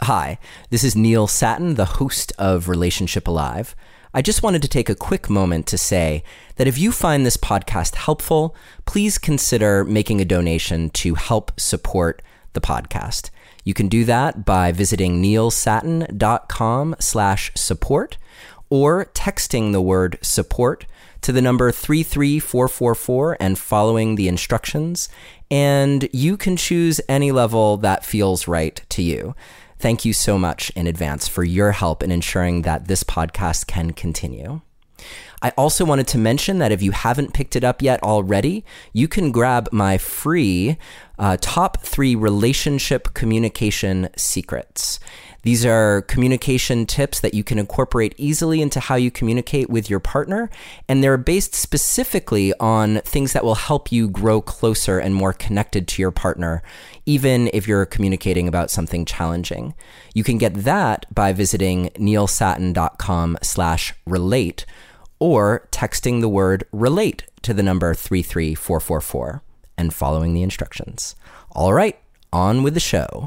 Hi, this is Neil Sattin, the host of Relationship Alive. I just wanted to take a quick moment to say that if you find this podcast helpful, please consider making a donation to help support the podcast. You can do that by visiting neilsattin.com/support or texting the word support to the number 33444 and following the instructions, and you can choose any level that feels right to you. Thank you so much in advance for your help in ensuring that this podcast can continue. I also wanted to mention that if you haven't picked it up yet already, you can grab my free top 3 relationship communication secrets. These are communication tips that you can incorporate easily into how you communicate with your partner, and they're based specifically on things that will help you grow closer and more connected to your partner, even if you're communicating about something challenging. You can get that by visiting neilsattin.com/relate or texting the word relate to the number 33444 and following the instructions. All right, on with the show.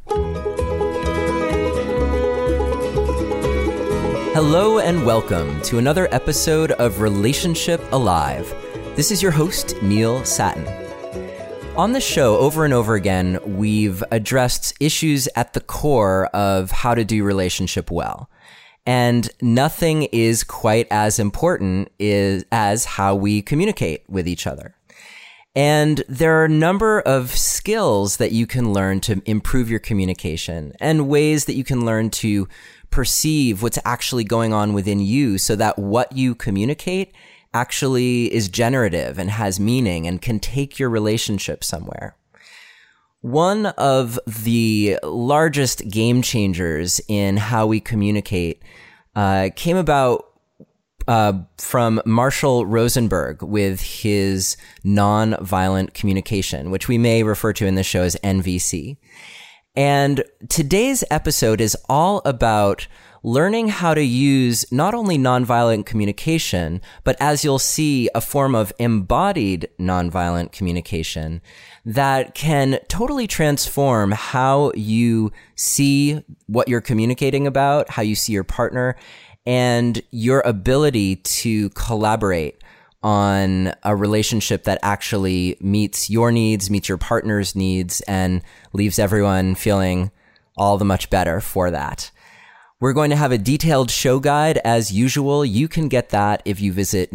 Hello and welcome to another episode of Relationship Alive. This is your host, Neil Sattin. On the show, over and over again, we've addressed issues at the core of how to do relationship well. And nothing is quite as important as how we communicate with each other. And there are a number of skills that you can learn to improve your communication and ways that you can learn to perceive what's actually going on within you so that what you communicate actually is generative and has meaning and can take your relationship somewhere. One of the largest game changers in how we communicate came about from Marshall Rosenberg with his nonviolent communication, which we may refer to in this show as NVC. And today's episode is all about learning how to use not only nonviolent communication, but as you'll see, a form of embodied nonviolent communication that can totally transform how you see what you're communicating about, how you see your partner, and your ability to collaborate on a relationship that actually meets your needs, meets your partner's needs, and leaves everyone feeling all the much better for that. We're going to have a detailed show guide as usual. You can get that if you visit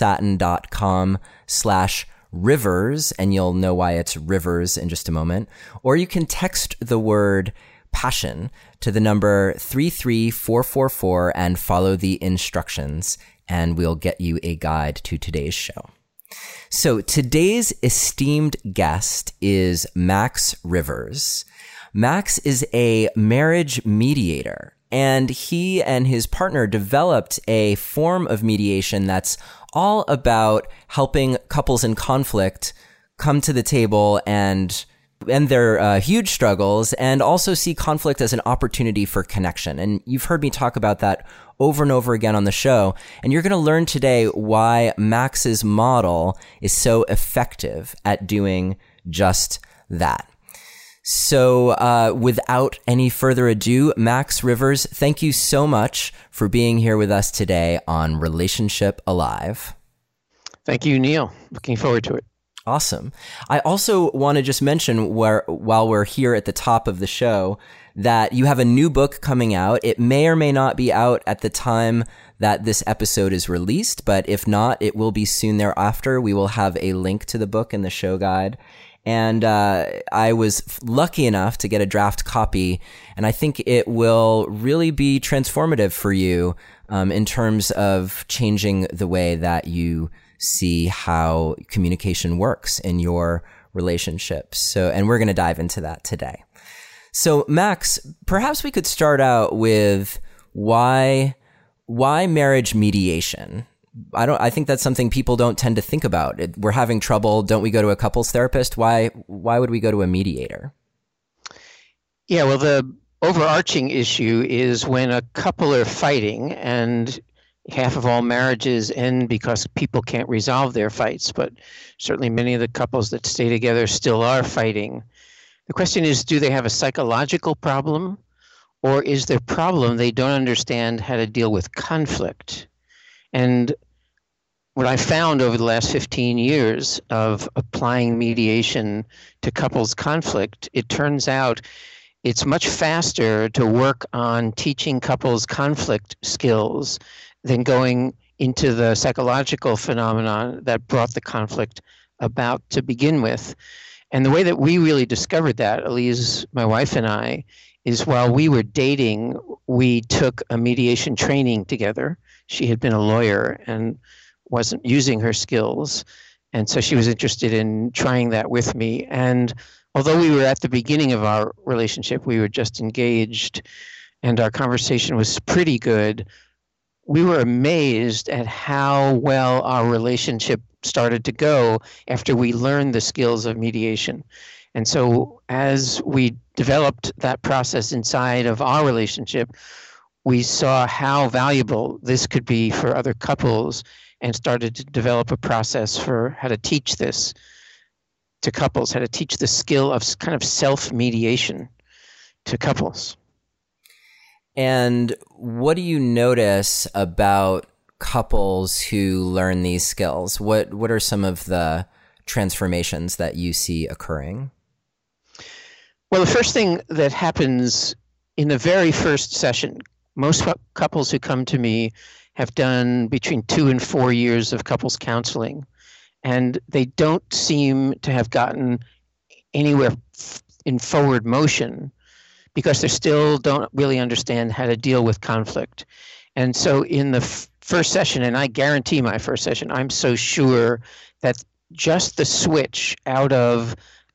neilsattin.com/rivers, and you'll know why it's rivers in just a moment. Or you can text the word passion to the number 33444 and follow the instructions, and we'll get you a guide to today's show. So today's esteemed guest is Max Rivers. Max is a marriage mediator, and he and his partner developed a form of mediation that's all about helping couples in conflict come to the table and their huge struggles, and also see conflict as an opportunity for connection. And you've heard me talk about that over and over again on the show. And you're going to learn today why Max's model is so effective at doing just that. So without any further ado, Max Rivers, thank you so much for being here with us today on Relationship Alive. Thank you, Neil. Looking forward to it. Awesome. I also want to just mention while we're here at the top of the show that you have a new book coming out. It may or may not be out at the time that this episode is released, but if not, it will be soon thereafter. We will have a link to the book in the show guide. And I was lucky enough to get a draft copy, and I think it will really be transformative for you in terms of changing the way that you see how communication works in your relationship. And we're going to dive into that today. So Max, perhaps we could start out with why marriage mediation? I think that's something people don't tend to think about. We're having trouble. Don't we go to a couples therapist? Why would we go to a mediator? Yeah, well, the overarching issue is when a couple are fighting, and half of all marriages end because people can't resolve their fights, but certainly many of the couples that stay together still are fighting. The question is, do they have a psychological problem, Or is their problem they don't understand how to deal with conflict? And what I found over the last 15 years of applying mediation to couples conflict, it turns out it's much faster to work on teaching couples conflict skills than going into the psychological phenomenon that brought the conflict about to begin with. And the way that we really discovered that, Elise, my wife and I, is while we were dating, we took a mediation training together. She had been a lawyer and wasn't using her skills. And so she was interested in trying that with me. And although we were at the beginning of our relationship, we were just engaged and our conversation was pretty good, we were amazed at how well our relationship started to go after we learned the skills of mediation. And so as we developed that process inside of our relationship, we saw how valuable this could be for other couples and started to develop a process for how to teach this to couples, how to teach the skill of kind of self-mediation to couples. And what do you notice about couples who learn these skills? What are some of the transformations that you see occurring? Well, the first thing that happens in the very first session, most couples who come to me have done between 2 and 4 years of couples counseling, and they don't seem to have gotten anywhere in forward motion because they still don't really understand how to deal with conflict. And so in the first session, and I guarantee my first session, I'm so sure that just the switch out of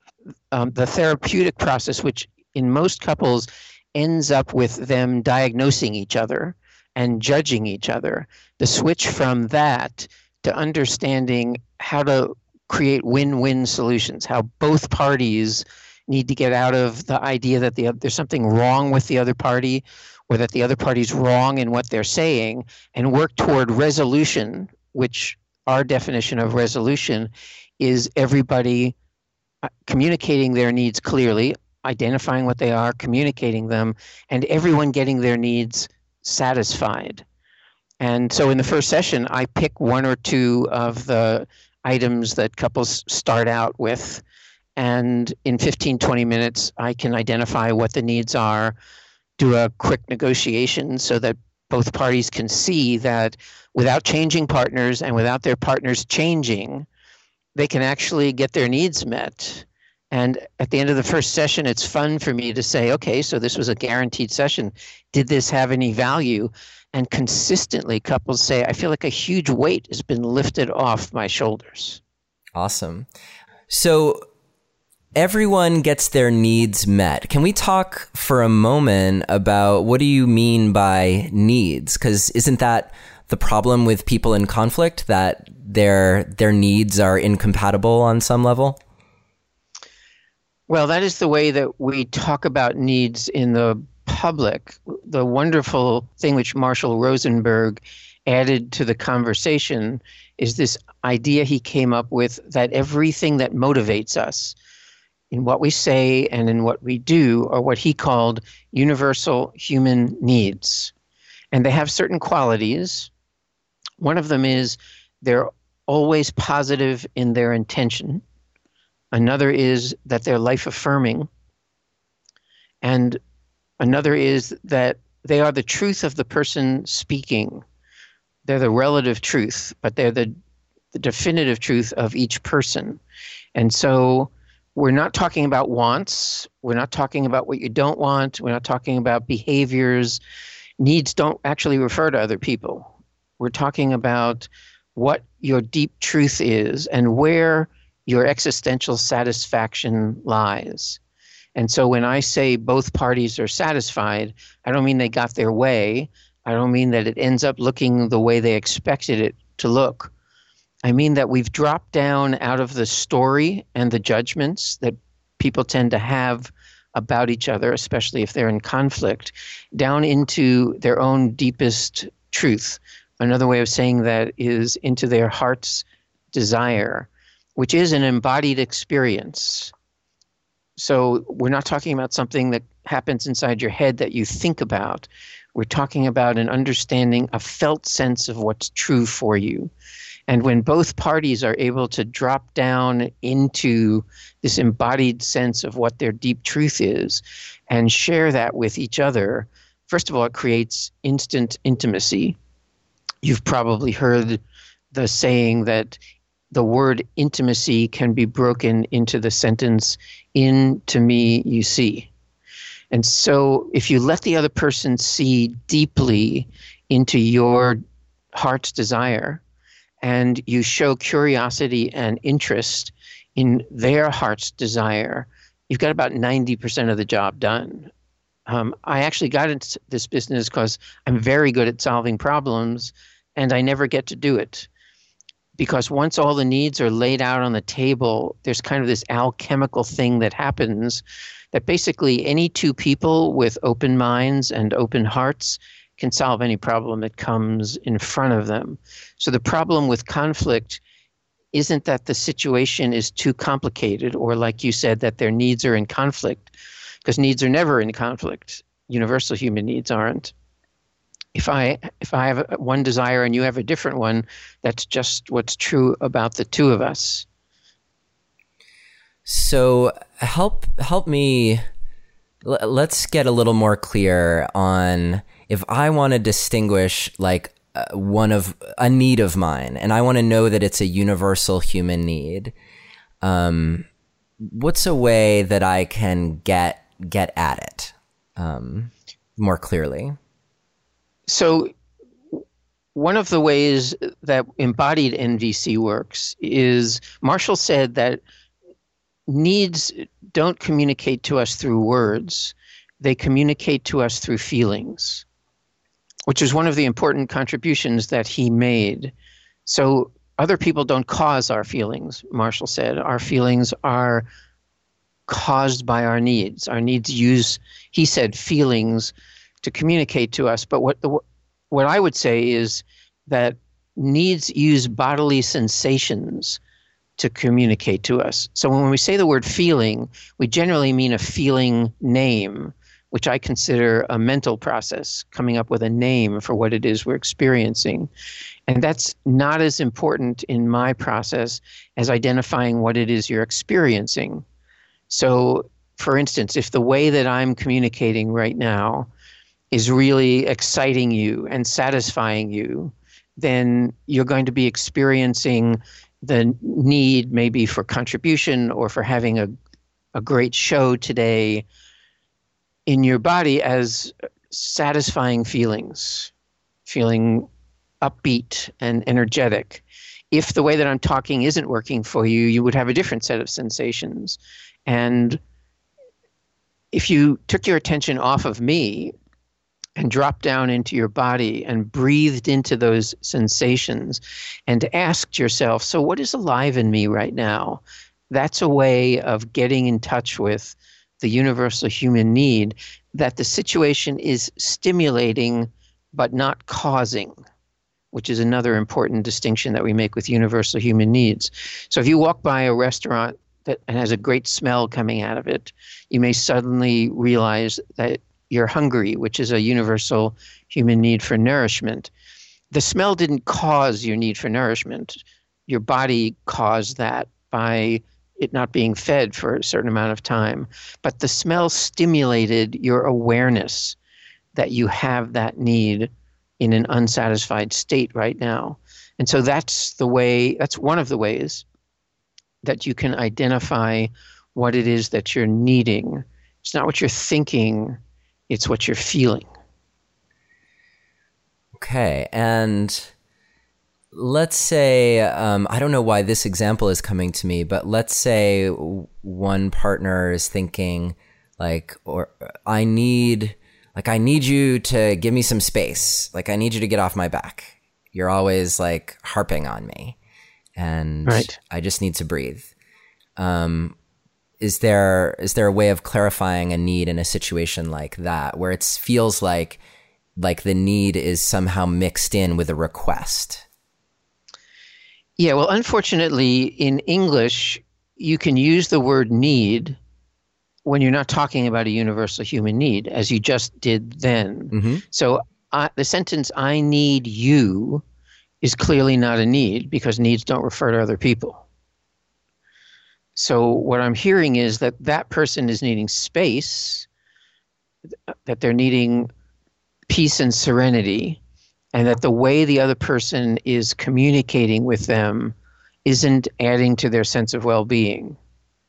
the therapeutic process, which in most couples ends up with them diagnosing each other and judging each other, the switch from that to understanding how to create win-win solutions, how both parties need to get out of the idea that there's something wrong with the other party or that the other party's wrong in what they're saying, and work toward resolution, which our definition of resolution is everybody communicating their needs clearly, identifying what they are, communicating them, and everyone getting their needs satisfied. And so in the first session, I pick 1 or 2 of the items that couples start out with. And in 15, 20 minutes, I can identify what the needs are, do a quick negotiation so that both parties can see that without changing partners and without their partners changing, they can actually get their needs met. And at the end of the first session, it's fun for me to say, okay, so this was a guaranteed session. Did this have any value? And consistently, couples say, I feel like a huge weight has been lifted off my shoulders. Awesome. So everyone gets their needs met. Can we talk for a moment about what do you mean by needs? Because isn't that the problem with people in conflict, that their needs are incompatible on some level? Well, that is the way that we talk about needs in the public. The wonderful thing which Marshall Rosenberg added to the conversation is this idea he came up with that everything that motivates us in what we say and in what we do are what he called universal human needs. And they have certain qualities. One of them is they're always positive in their intention. Another is that they're life-affirming. And another is that they are the truth of the person speaking. They're the relative truth, but they're the definitive truth of each person. And so we're not talking about wants. We're not talking about what you don't want. We're not talking about behaviors. Needs don't actually refer to other people. We're talking about what your deep truth is and where your existential satisfaction lies. And so when I say both parties are satisfied, I don't mean they got their way. I don't mean that it ends up looking the way they expected it to look. I mean that we've dropped down out of the story and the judgments that people tend to have about each other, especially if they're in conflict, down into their own deepest truth. Another way of saying that is into their heart's desire, which is an embodied experience. So we're not talking about something that happens inside your head that you think about. We're talking about an understanding, a felt sense of what's true for you. And when both parties are able to drop down into this embodied sense of what their deep truth is and share that with each other, first of all, it creates instant intimacy. You've probably heard the saying that the word intimacy can be broken into the sentence, "into me you see." And so if you let the other person see deeply into your heart's desire, and you show curiosity and interest in their heart's desire, you've got about 90% of the job done. I actually got into this business because I'm very good at solving problems, and I never get to do it. Because once all the needs are laid out on the table, there's kind of this alchemical thing that happens that basically any two people with open minds and open hearts can solve any problem that comes in front of them. So the problem with conflict isn't that the situation is too complicated, or like you said, that their needs are in conflict, because needs are never in conflict. Universal human needs aren't. If I have one desire and you have a different one, that's just what's true about the two of us. So help me. Let's get a little more clear on, if I want to distinguish like a need of mine, and I want to know that it's a universal human need, what's a way that I can get at it more clearly? So one of the ways that embodied NVC works is, Marshall said that needs don't communicate to us through words. They communicate to us through feelings, which is one of the important contributions that he made. So other people don't cause our feelings, Marshall said. Our feelings are caused by our needs. Our needs use, he said, feelings to communicate to us. But what I would say is that needs use bodily sensations to communicate to us. So when we say the word feeling, we generally mean a feeling name, which I consider a mental process, coming up with a name for what it is we're experiencing. And that's not as important in my process as identifying what it is you're experiencing. So, for instance, if the way that I'm communicating right now is really exciting you and satisfying you, then you're going to be experiencing the need maybe for contribution or for having a great show today in your body as satisfying feelings, feeling upbeat and energetic. If the way that I'm talking isn't working for you, you would have a different set of sensations. And if you took your attention off of me and dropped down into your body and breathed into those sensations and asked yourself, so what is alive in me right now? That's a way of getting in touch with the universal human need that the situation is stimulating but not causing, which is another important distinction that we make with universal human needs. So if you walk by a restaurant that has a great smell coming out of it, you may suddenly realize that you're hungry, which is a universal human need for nourishment. The smell didn't cause your need for nourishment. Your body caused that by it not being fed for a certain amount of time. But the smell stimulated your awareness that you have that need in an unsatisfied state right now. And so that's one of the ways that you can identify what it is that you're needing. It's not what you're thinking, it's what you're feeling. Okay, and let's say, I don't know why this example is coming to me, but let's say one partner is thinking I need you to give me some space. Like, I need you to get off my back. You're always like harping on me, and right. I just need to breathe. Is there a way of clarifying a need in a situation like that, where it feels like the need is somehow mixed in with a request? Yeah, well, unfortunately, in English, you can use the word need when you're not talking about a universal human need, as you just did then. Mm-hmm. So the sentence, I need you, is clearly not a need because needs don't refer to other people. So what I'm hearing is that that person is needing space, that they're needing peace and serenity, and that the way the other person is communicating with them isn't adding to their sense of well-being.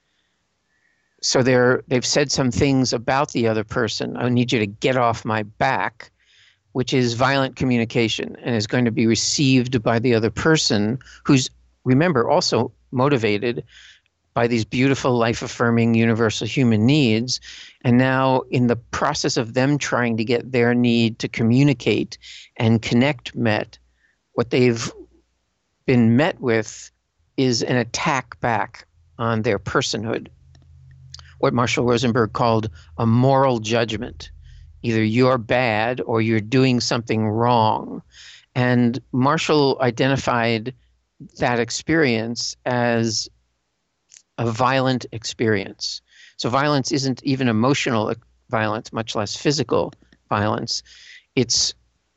So they've said some things about the other person. I need you to get off my back, which is violent communication and is going to be received by the other person who's, remember, also motivated by these beautiful, life-affirming, universal human needs. And now in the process of them trying to get their need to communicate and connect met, what they've been met with is an attack back on their personhood, what Marshall Rosenberg called a moral judgment. Either you're bad or you're doing something wrong. And Marshall identified that experience as a violent experience. So violence isn't even emotional violence, much less physical violence. It's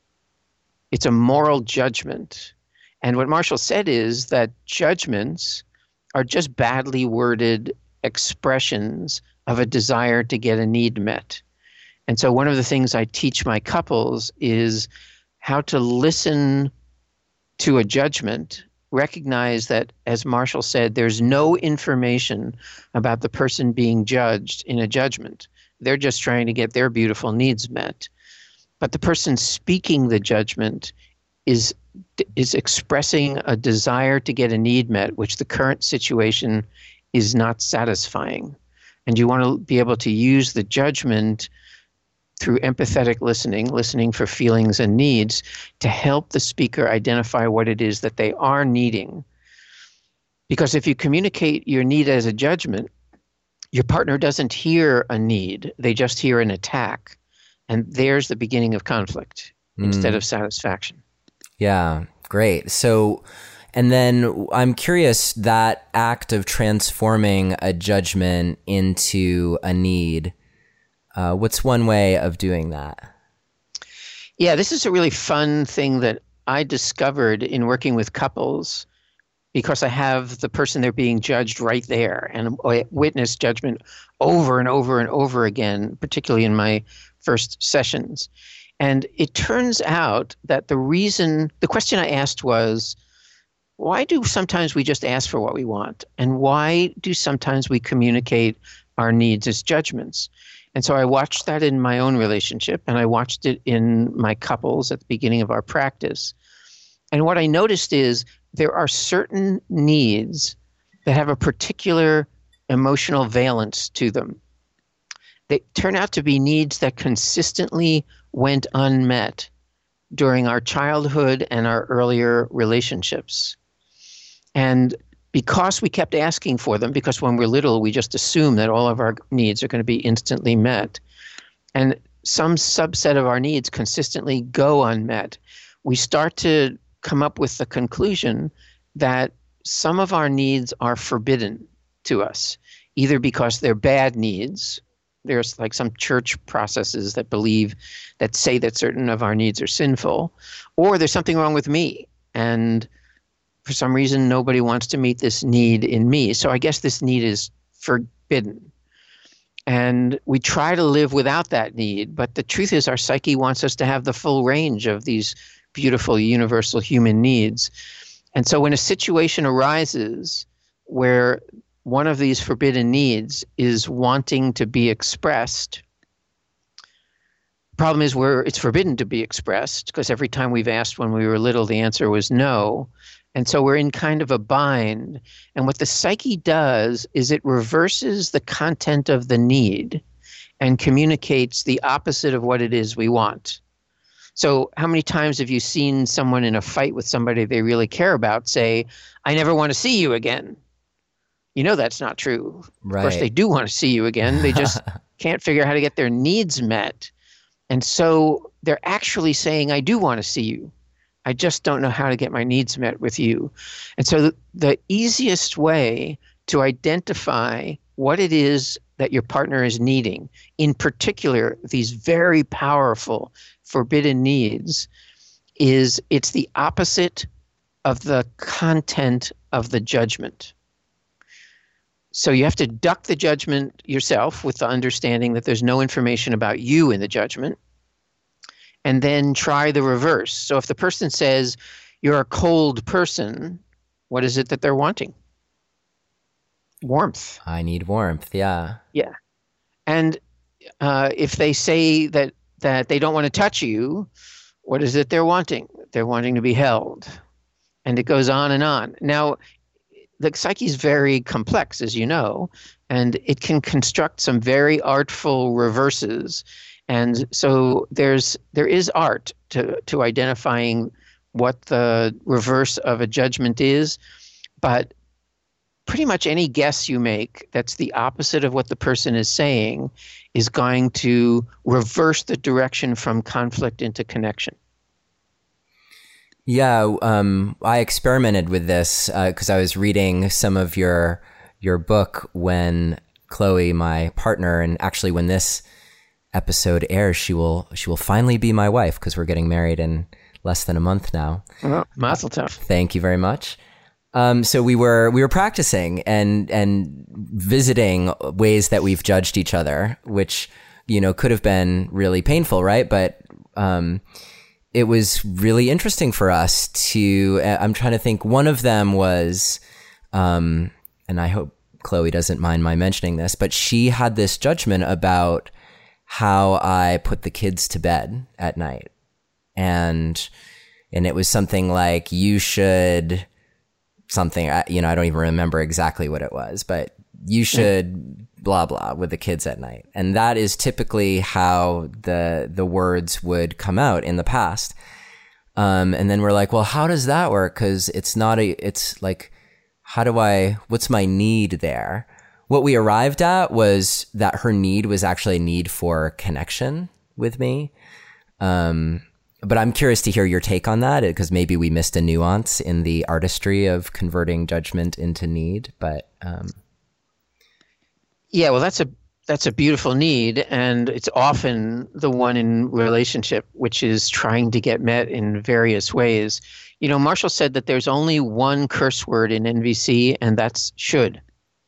a moral judgment. And what Marshall said is that judgments are just badly worded expressions of a desire to get a need met. And so one of the things I teach my couples is how to listen to a judgment, recognize that, as Marshall said, there's no information about the person being judged in a judgment. They're just trying to get their beautiful needs met. But the person speaking the judgment is expressing a desire to get a need met, which the current situation is not satisfying. And you want to be able to use the judgment through empathetic listening for feelings and needs, to help the speaker identify what it is that they are needing. Because if you communicate your need as a judgment, your partner doesn't hear a need, they just hear an attack. And there's the beginning of conflict instead of satisfaction. Yeah, great. So, and then I'm curious, that act of transforming a judgment into a need, what's one way of doing that? Yeah, this is a really fun thing that I discovered in working with couples, because I have the person they're being judged right there, and I witness judgment over and over and over again, particularly in my first sessions. And it turns out that the question I asked was, why do sometimes we just ask for what we want? And why do sometimes we communicate our needs as judgments? And so I watched that in my own relationship, and I watched it in my couples at the beginning of our practice. And what I noticed is there are certain needs that have a particular emotional valence to them. They turn out to be needs that consistently went unmet during our childhood and our earlier relationships. And because we kept asking for them, because when we're little, we just assume that all of our needs are going to be instantly met, and some subset of our needs consistently go unmet, we start to come up with the conclusion that some of our needs are forbidden to us, either because they're bad needs. There's like some church processes that say that certain of our needs are sinful, or there's something wrong with me, and for some reason nobody wants to meet this need in me. So I guess this need is forbidden. And we try to live without that need, but the truth is our psyche wants us to have the full range of these beautiful universal human needs. And so when a situation arises where one of these forbidden needs is wanting to be expressed, the problem is where it's forbidden to be expressed, because every time we've asked when we were little, the answer was no. And so we're in kind of a bind. And what the psyche does is it reverses the content of the need and communicates the opposite of what it is we want. So how many times have you seen someone in a fight with somebody they really care about say, I never want to see you again? You know that's not true. Right. Of course, they do want to see you again. They just can't figure out how to get their needs met. And so they're actually saying, I do want to see you. I just don't know how to get my needs met with you. And so the easiest way to identify what it is that your partner is needing, in particular, these very powerful forbidden needs, it's the opposite of the content of the judgment. So you have to duck the judgment yourself with the understanding that there's no information about you in the judgment, and then try the reverse. So if the person says, you're a cold person, what is it that they're wanting? Warmth. I need warmth, yeah. Yeah. And if they say that they don't want to touch you, what is it they're wanting? They're wanting to be held. And it goes on and on. Now, the psyche is very complex, as you know, and it can construct some very artful reverses. And so there is art to identifying what the reverse of a judgment is, but pretty much any guess you make that's the opposite of what the person is saying is going to reverse the direction from conflict into connection. Yeah, I experimented with this because I was reading some of your book when Chloe, my partner, and actually when this episode airs, she will finally be my wife because we're getting married in less than a month now. Oh, mazel tov. Thank you very much. So we were practicing and visiting ways that we've judged each other, which could have been really painful, right? But it was really interesting for us to, I'm trying to think, one of them was, and I hope Chloe doesn't mind my mentioning this, but she had this judgment about how I put the kids to bed at night. And it was something like, you should, something, I don't even remember exactly what it was, but you should blah, blah with the kids at night. And that is typically how the words would come out in the past. And then we're like, well, how does that work? Cause it's like, what's my need there? What we arrived at was that her need was actually a need for connection with me. But I'm curious to hear your take on that, because maybe we missed a nuance in the artistry of converting judgment into need. But yeah, well, that's a beautiful need, and it's often the one in relationship which is trying to get met in various ways. Marshall said that there's only one curse word in NVC, and that's should.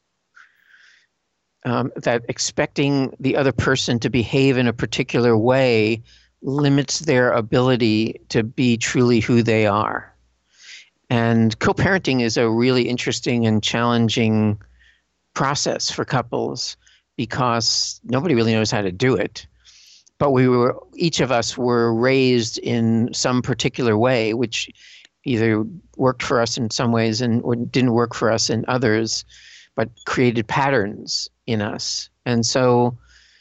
That expecting the other person to behave in a particular way limits their ability to be truly who they are. And co-parenting is a really interesting and challenging process for couples because nobody really knows how to do it. But each of us were raised in some particular way, which either worked for us in some ways or didn't work for us in others, but created patterns in us. And so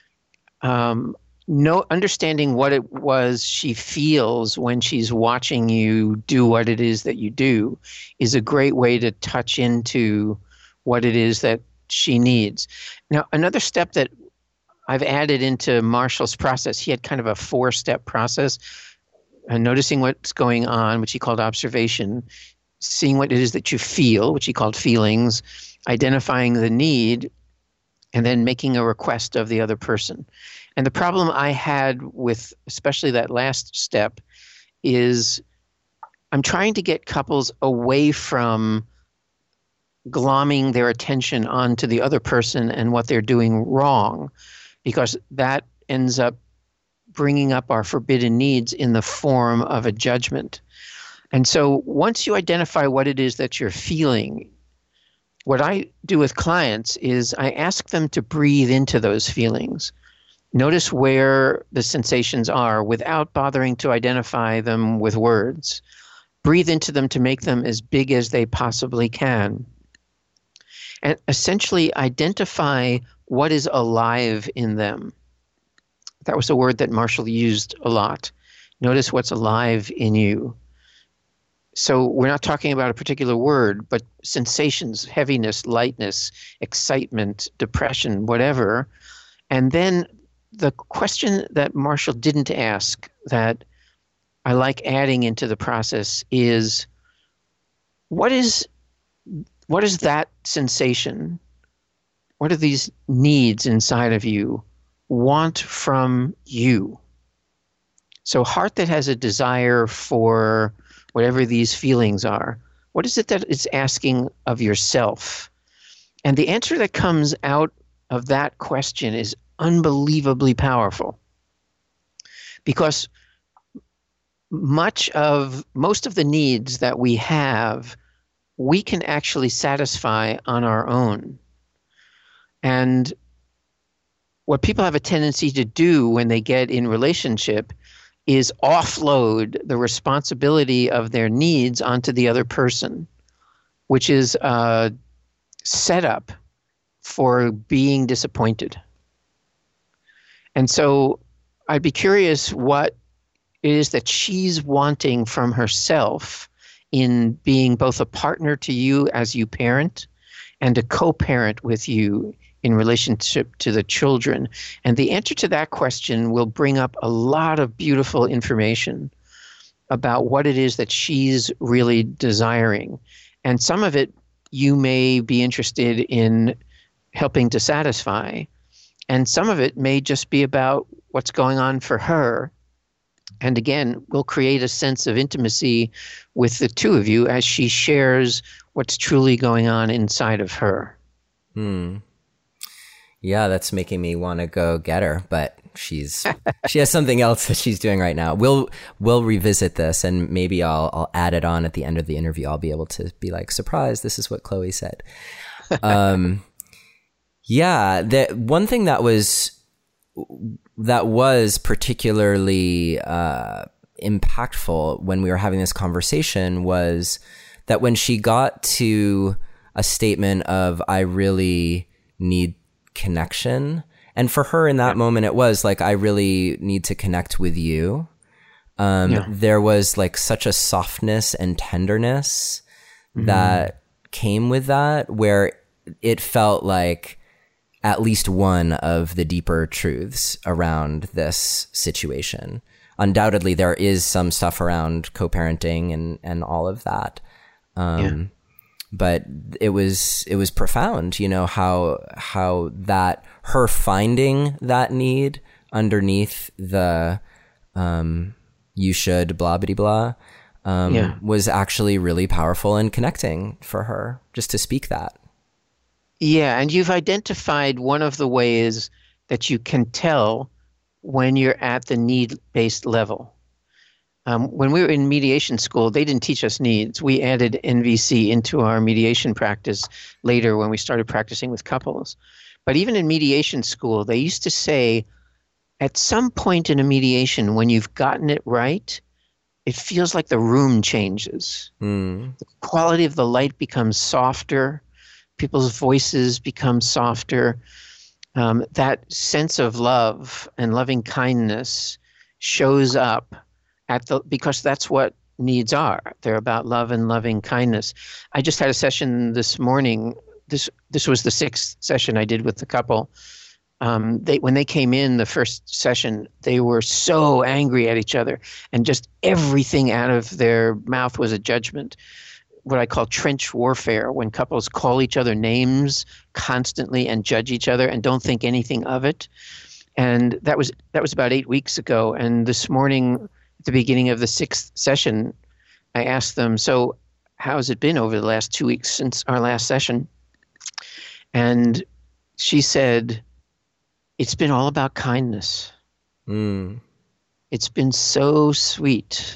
understanding what it was she feels when she's watching you do what it is that you do is a great way to touch into what it is that she needs. Now, another step that I've added into Marshall's process, he had kind of a 4-step process, noticing what's going on, which he called observation, seeing what it is that you feel, which he called feelings, identifying the need, and then making a request of the other person. And the problem I had with especially that last step is I'm trying to get couples away from glomming their attention onto the other person and what they're doing wrong, because that ends up bringing up our forbidden needs in the form of a judgment. And so once you identify what it is that you're feeling, what I do with clients is I ask them to breathe into those feelings. Notice where the sensations are without bothering to identify them with words. Breathe into them to make them as big as they possibly can. And essentially identify what is alive in them. That was a word that Marshall used a lot. Notice what's alive in you. So we're not talking about a particular word, but sensations, heaviness, lightness, excitement, depression, whatever. And then the question that Marshall didn't ask that I like adding into the process is, what is that sensation? what do these needs inside of you want from you? So heart that has a desire for whatever these feelings are, what is it that it's asking of yourself? And the answer that comes out of that question is unbelievably powerful, because most of the needs that we have, we can actually satisfy on our own. And what people have a tendency to do when they get in relationship is offload the responsibility of their needs onto the other person, which is a setup for being disappointed. And so I'd be curious what it is that she's wanting from herself in being both a partner to you as you parent and a co-parent with you in relationship to the children. And the answer to that question will bring up a lot of beautiful information about what it is that she's really desiring. And some of it you may be interested in helping to satisfy, and some of it may just be about what's going on for her. And again, we'll create a sense of intimacy with the two of you as she shares what's truly going on inside of her. Yeah, that's making me want to go get her, but she has something else that she's doing right now. We'll revisit this, and maybe I'll add it on at the end of the interview. I'll be able to be like, surprise, this is what Chloe said. Yeah, the one thing that was particularly impactful when we were having this conversation was that when she got to a statement of, I really need connection. And for her in that moment, it was like, I really need to connect with you. There was like such a softness and tenderness that came with that, where it felt like at least one of the deeper truths around this situation. Undoubtedly, there is some stuff around co-parenting and all of that. But it was profound, you know, how that her finding that need underneath the you should blah bitty blah was actually really powerful and connecting for her, just to speak that. Yeah, and you've identified one of the ways that you can tell when you're at the need-based level. When we were in mediation school, they didn't teach us needs. We added NVC into our mediation practice later when we started practicing with couples. But even in mediation school, they used to say, at some point in a mediation, when you've gotten it right, it feels like the room changes. The quality of the light becomes softer. People's voices become softer. That sense of love and loving kindness shows up because that's what needs are. They're about love and loving kindness. I just had a session this morning. This was the 6th session I did with the couple. When they came in the first session, they were so angry at each other, and just everything out of their mouth was a judgment. What I call trench warfare, when couples call each other names constantly and judge each other and don't think anything of it. And that was about 8 weeks ago. And this morning, at the beginning of the 6th session, I asked them, so how's it been over the last 2 weeks since our last session? And she said, it's been all about kindness. It's been so sweet.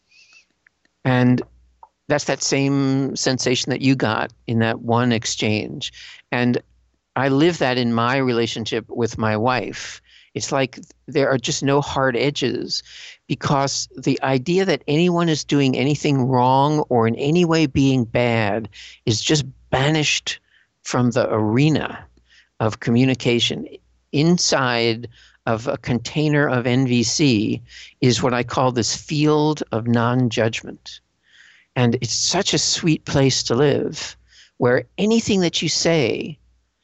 And that's that same sensation that you got in that one exchange. And I live that in my relationship with my wife. It's like there are just no hard edges, because the idea that anyone is doing anything wrong or in any way being bad is just banished from the arena of communication. Inside of a container of NVC is what I call this field of non-judgment. And it's such a sweet place to live, where anything that you say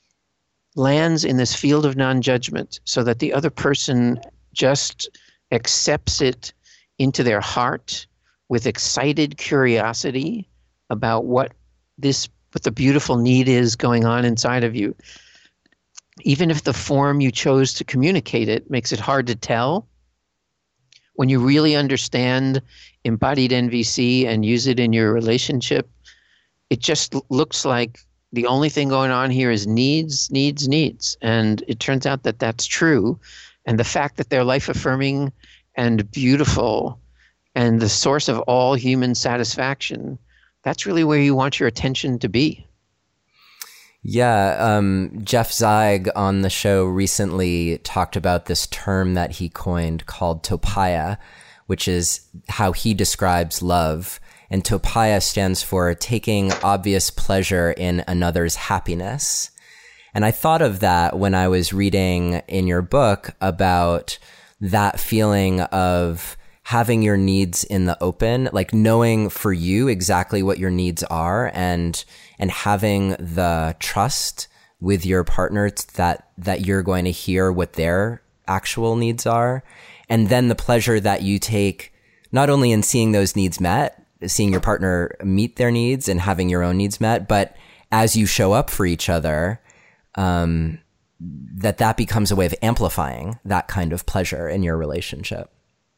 lands in this field of non-judgment, so that the other person just accepts it into their heart with excited curiosity about what the beautiful need is going on inside of you. even if the form you chose to communicate it makes it hard to tell, when you really understand embodied NVC and use it in your relationship, it just looks like the only thing going on here is needs, needs, needs. And it turns out that that's true. And the fact that they're life affirming and beautiful and the source of all human satisfaction, that's really where you want your attention to be. Yeah, Jeff Zeig on the show recently talked about this term that he coined called topaya, which is how he describes love. And topaya stands for taking obvious pleasure in another's happiness. And I thought of that when I was reading in your book about that feeling of having your needs in the open, like knowing for you exactly what your needs are and having the trust with your partner that you're going to hear what their actual needs are. And then the pleasure that you take not only in seeing those needs met, seeing your partner meet their needs and having your own needs met, but as you show up for each other, that becomes a way of amplifying that kind of pleasure in your relationship.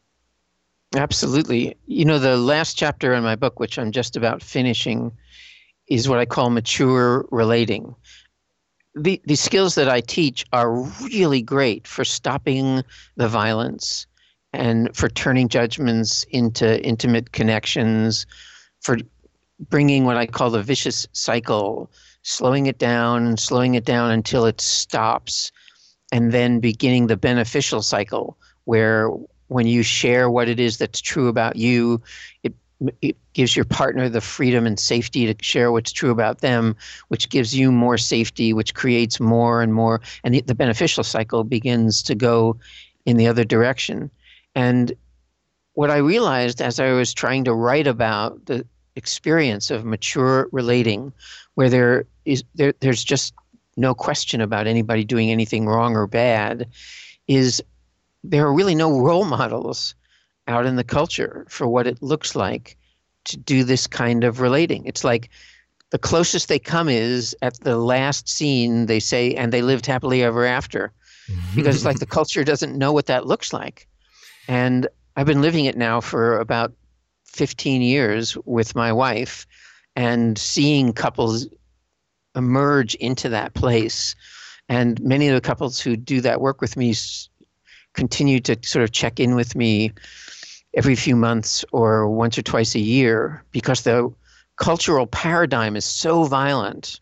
Absolutely. You know, the last chapter in my book, which I'm just about finishing, is what I call mature relating. The skills that I teach are really great for stopping the violence and for turning judgments into intimate connections, for bringing what I call the vicious cycle, slowing it down until it stops, and then beginning the beneficial cycle where when you share what it is that's true about you, it gives your partner the freedom and safety to share what's true about them, which gives you more safety, which creates more and more. And the beneficial cycle begins to go in the other direction. And what I realized as I was trying to write about the experience of mature relating, where there's just no question about anybody doing anything wrong or bad, is there are really no role models out in the culture for what it looks like to do this kind of relating. It's like the closest they come is at the last scene, they say, and they lived happily ever after, because it's like the culture doesn't know what that looks like. And I've been living it now for about 15 years with my wife and seeing couples emerge into that place. And many of the couples who do that work with me continue to sort of check in with me every few months or once or twice a year, because the cultural paradigm is so violent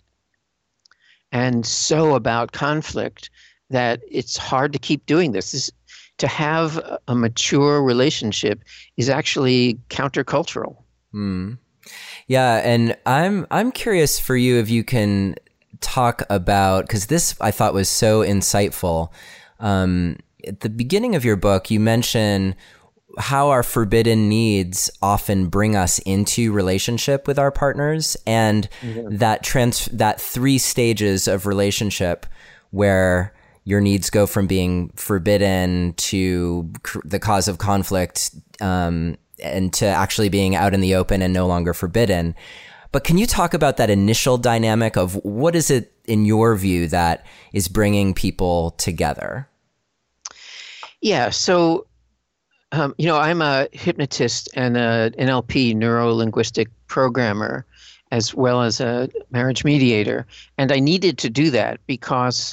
and so about conflict that it's hard to keep doing this. To have a mature relationship is actually countercultural. Yeah, and I'm curious for you if you can talk about, because this I thought was so insightful. At the beginning of your book, you mention how our forbidden needs often bring us into relationship with our partners, and that 3 stages of relationship where your needs go from being forbidden to the cause of conflict, and to actually being out in the open and no longer forbidden. But can you talk about that initial dynamic of what is it in your view that is bringing people together? Yeah, so I'm a hypnotist and an NLP, neuro-linguistic programmer, as well as a marriage mediator. And I needed to do that because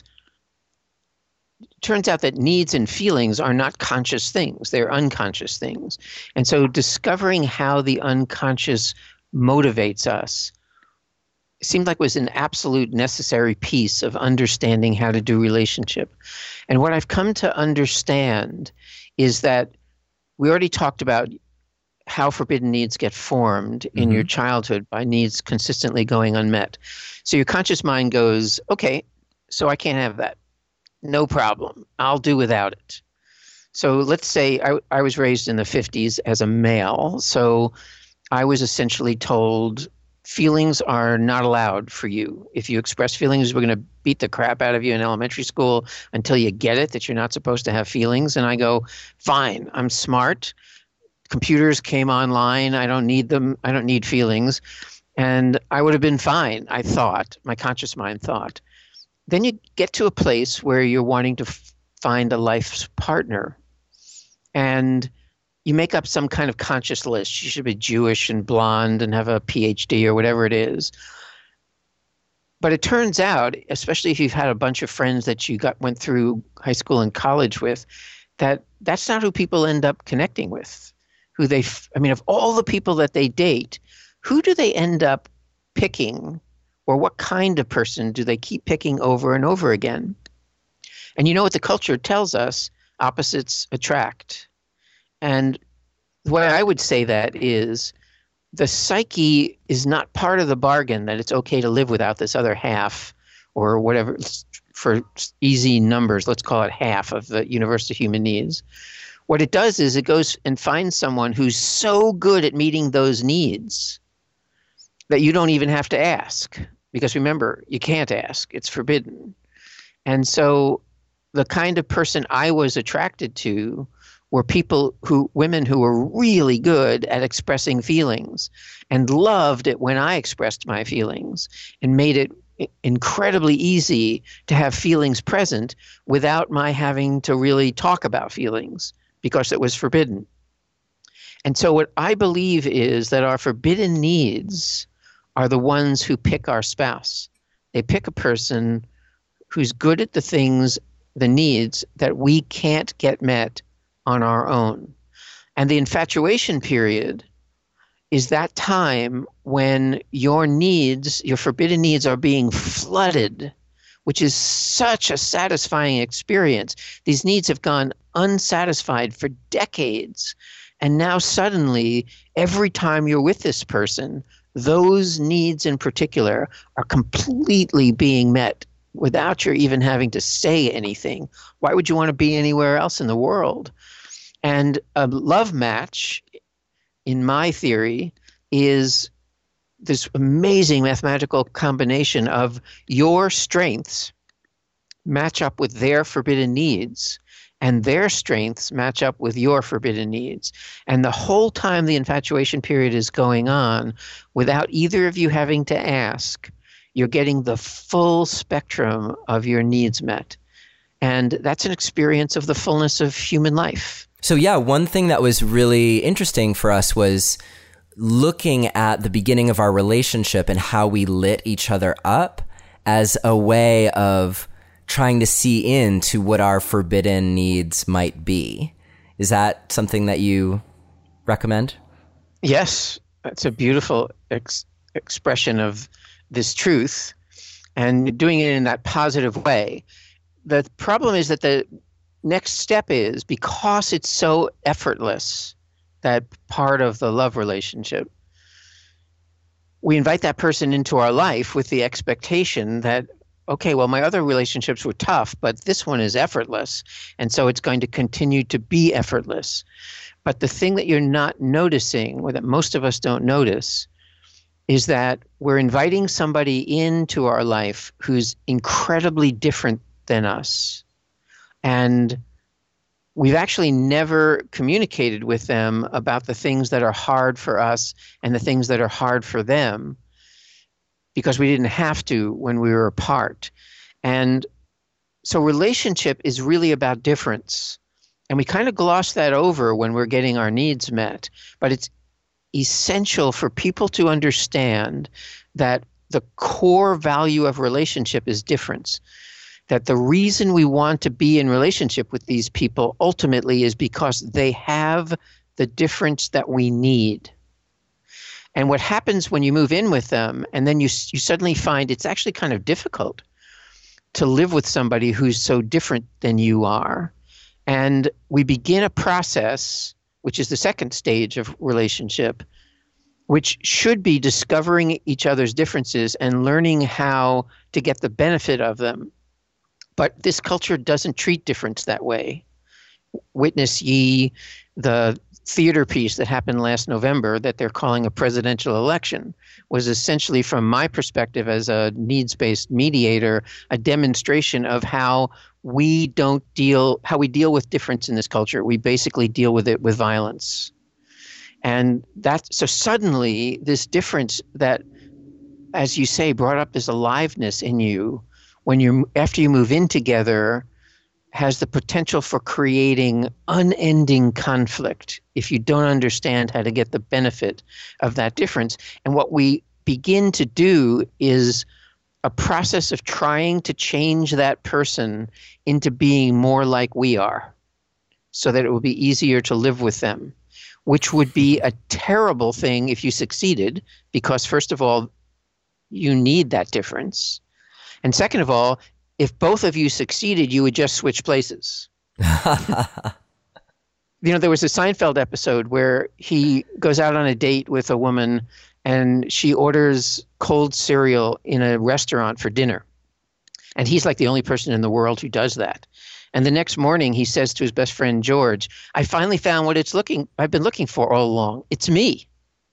it turns out that needs and feelings are not conscious things. They're unconscious things. And so discovering how the unconscious motivates us seemed like was an absolute necessary piece of understanding how to do relationship. And what I've come to understand is that we already talked about how forbidden needs get formed in your childhood by needs consistently going unmet. So your conscious mind goes, okay, so I can't have that. No problem. I'll do without it. So let's say I was raised in the 50s as a male. So I was essentially told feelings are not allowed for you. If you express feelings, we're going to beat the crap out of you in elementary school until you get it, that you're not supposed to have feelings. And I go, fine, I'm smart. Computers came online. I don't need them. I don't need feelings. And I would have been fine, I thought. My conscious mind thought. then you get to a place where you're wanting to find a life's partner. And you make up some kind of conscious list. You should be Jewish and blonde and have a PhD or whatever it is. But it turns out, especially if you've had a bunch of friends that you went through high school and college with, that's not who people end up connecting with. Of all the people that they date, who do they end up picking, or what kind of person do they keep picking over and over again? And you know what the culture tells us? Opposites attract. And the way I would say that is the psyche is not part of the bargain that it's okay to live without this other half, or whatever, for easy numbers, let's call it half of the universal human needs. What it does is it goes and finds someone who's so good at meeting those needs that you don't even have to ask. Because remember, you can't ask. It's forbidden. And so the kind of person I was attracted to were women who were really good at expressing feelings and loved it when I expressed my feelings and made it incredibly easy to have feelings present without my having to really talk about feelings because it was forbidden. And so what I believe is that our forbidden needs are the ones who pick our spouse. They pick a person who's good at the needs that we can't get met on our own. And the infatuation period is that time when your forbidden needs are being flooded, which is such a satisfying experience. These needs have gone unsatisfied for decades. And now suddenly, every time you're with this person, those needs in particular are completely being met without your even having to say anything. Why would you want to be anywhere else in the world? And a love match, in my theory, is this amazing mathematical combination of your strengths match up with their forbidden needs, and their strengths match up with your forbidden needs. And the whole time the infatuation period is going on, without either of you having to ask, you're getting the full spectrum of your needs met. And that's an experience of the fullness of human life. So yeah, one thing that was really interesting for us was looking at the beginning of our relationship and how we lit each other up as a way of trying to see into what our forbidden needs might be. Is that something that you recommend? Yes, that's a beautiful expression of this truth, and doing it in that positive way. The problem is that the next step is, because it's so effortless, that part of the love relationship, we invite that person into our life with the expectation that, okay, well, my other relationships were tough, but this one is effortless, and so it's going to continue to be effortless. But the thing that you're not noticing, or that most of us don't notice, is that we're inviting somebody into our life who's incredibly different than us. And we've actually never communicated with them about the things that are hard for us and the things that are hard for them, because we didn't have to when we were apart. And so relationship is really about difference. And we kind of gloss that over when we're getting our needs met. But it's essential for people to understand that the core value of relationship is difference. That the reason we want to be in relationship with these people ultimately is because they have the difference that we need. And what happens when you move in with them, and then you suddenly find it's actually kind of difficult to live with somebody who's so different than you are. And we begin a process, which is the second stage of relationship, which should be discovering each other's differences and learning how to get the benefit of them. But this culture doesn't treat difference that way. Witness ye the theater piece that happened last November that they're calling a presidential election, was essentially, from my perspective as a needs-based mediator, a demonstration of how we deal with difference in this culture. We basically deal with it with violence. And so suddenly this difference that, as you say, brought up this aliveness in you, after you move in together, has the potential for creating unending conflict if you don't understand how to get the benefit of that difference. And what we begin to do is a process of trying to change that person into being more like we are so that it will be easier to live with them, which would be a terrible thing if you succeeded, because first of all, you need that difference. And second of all, if both of you succeeded, you would just switch places. There was a Seinfeld episode where he goes out on a date with a woman and she orders cold cereal in a restaurant for dinner. And he's like the only person in the world who does that. And the next morning he says to his best friend, George, I finally found what I've been looking for all along. It's me.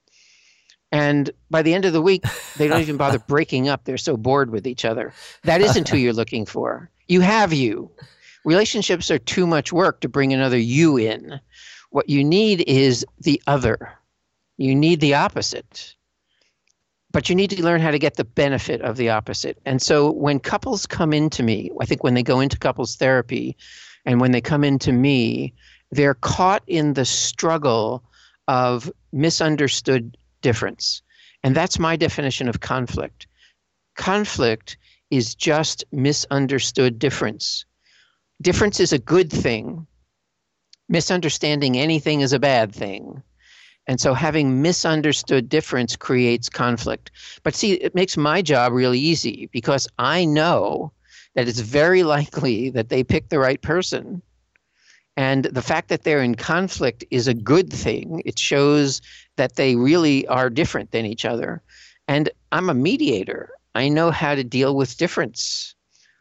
And by the end of the week, they don't even bother breaking up. They're so bored with each other. That isn't who you're looking for. You have you. Relationships are too much work to bring another you in. What you need is the other. You need the opposite. But you need to learn how to get the benefit of the opposite. And so when couples come into me, I think when they go into couples therapy and when they come into me, they're caught in the struggle of misunderstood difference. And that's my definition of conflict. Conflict is just misunderstood difference. Difference is a good thing. Misunderstanding anything is a bad thing. And so having misunderstood difference creates conflict. But see, it makes my job really easy because I know that it's very likely that they pick the right person. And the fact that they're in conflict is a good thing. It shows that they really are different than each other. And I'm a mediator. I know how to deal with difference.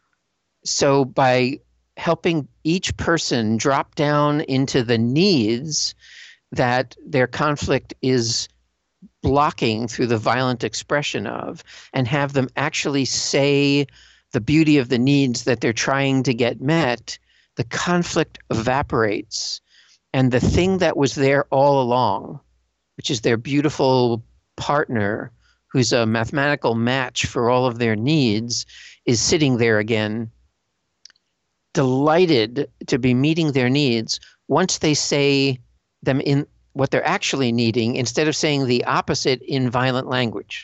So by helping each person drop down into the needs that their conflict is blocking through the violent expression of, and have them actually say the beauty of the needs that they're trying to get met, the conflict evaporates. And the thing that was there all along, which is their beautiful partner who's a mathematical match for all of their needs, is sitting there again, delighted to be meeting their needs once they say them in what they're actually needing instead of saying the opposite in violent language.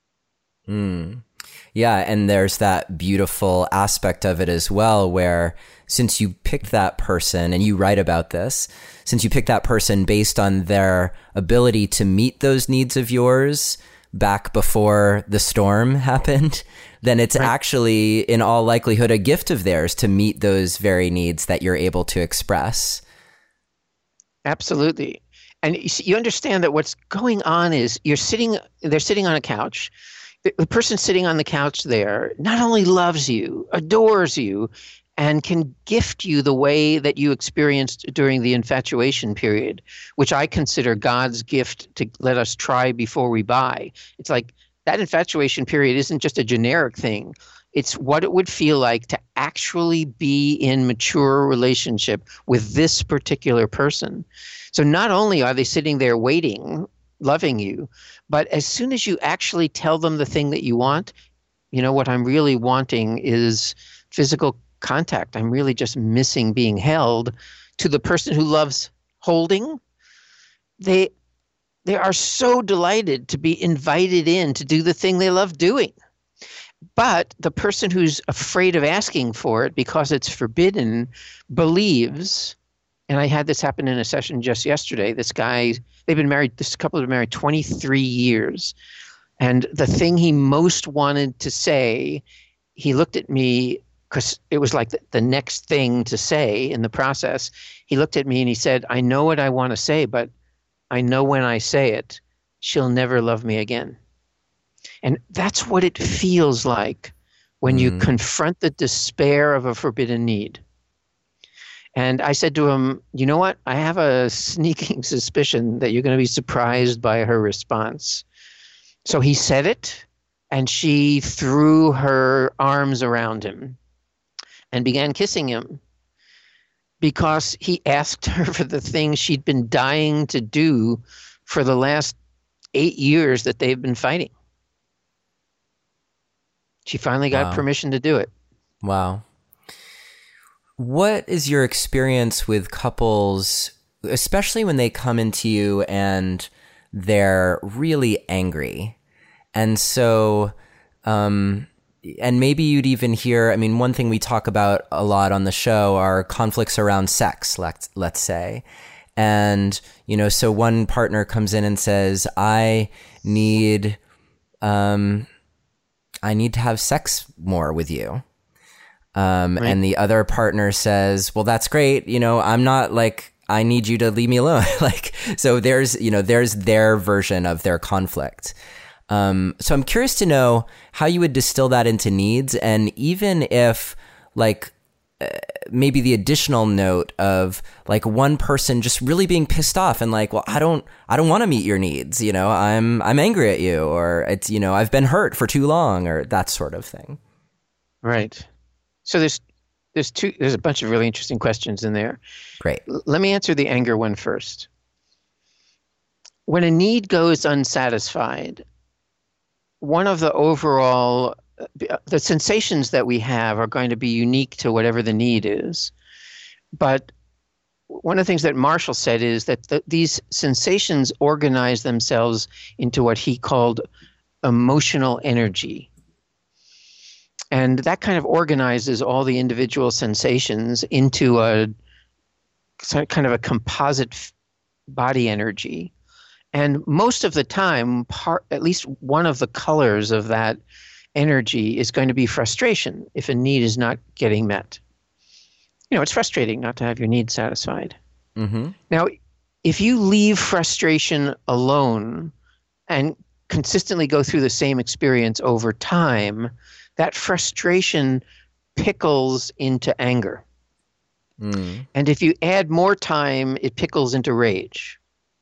Yeah, and there's that beautiful aspect of it as well where since you picked that person, and you write about this, since you picked that person based on their ability to meet those needs of yours back before the storm happened, then it's actually in all likelihood a gift of theirs to meet those very needs that you're able to express. Absolutely. And you understand that what's going on is they're sitting on a couch. The person sitting on the couch there not only loves you, adores you, and can gift you the way that you experienced during the infatuation period, which I consider God's gift to let us try before we buy. It's like that infatuation period isn't just a generic thing. It's what it would feel like to actually be in mature relationship with this particular person. So not only are they sitting there waiting, loving you, but as soon as you actually tell them the thing that you want, what I'm really wanting is physical contact. I'm really just missing being held, to the person who loves holding. They are so delighted to be invited in to do the thing they love doing. But the person who's afraid of asking for it because it's forbidden believes, and I had this happen in a session just yesterday, this couple have been married 23 years. And the thing he most wanted to say, he looked at me because it was like the next thing to say in the process. He looked at me and he said, I know what I want to say, but I know when I say it, she'll never love me again. And that's what it feels like when you confront the despair of a forbidden need. And I said to him, you know what? I have a sneaking suspicion that you're going to be surprised by her response. So he said it, and she threw her arms around him and began kissing him because he asked her for the thing she'd been dying to do for the last 8 years that they've been fighting. She finally got permission to do it. Wow. What is your experience with couples, especially when they come into you and they're really angry? And so, and maybe you'd even hear, I mean, one thing we talk about a lot on the show are conflicts around sex, let's say. And, so one partner comes in and says, I need to have sex more with you. Right. And the other partner says, well, that's great. I'm not I need you to leave me alone. So there's their version of their conflict. So I'm curious to know how you would distill that into needs, and even if maybe the additional note of one person just really being pissed off and well, I don't want to meet your needs. I'm angry at you, or it's, I've been hurt for too long, or that sort of thing. Right. So there's a bunch of really interesting questions in there. Great. Let me answer the anger one first. When a need goes unsatisfied, one of the overall, the sensations that we have are going to be unique to whatever the need is. But one of the things that Marshall said is that these sensations organize themselves into what he called emotional energy. And that kind of organizes all the individual sensations into a kind of a composite body energy. And most of the time, at least one of the colors of that energy is going to be frustration if a need is not getting met. It's frustrating not to have your needs satisfied. Mm-hmm. Now, if you leave frustration alone and consistently go through the same experience over time, that frustration pickles into anger. Mm. And if you add more time, it pickles into rage.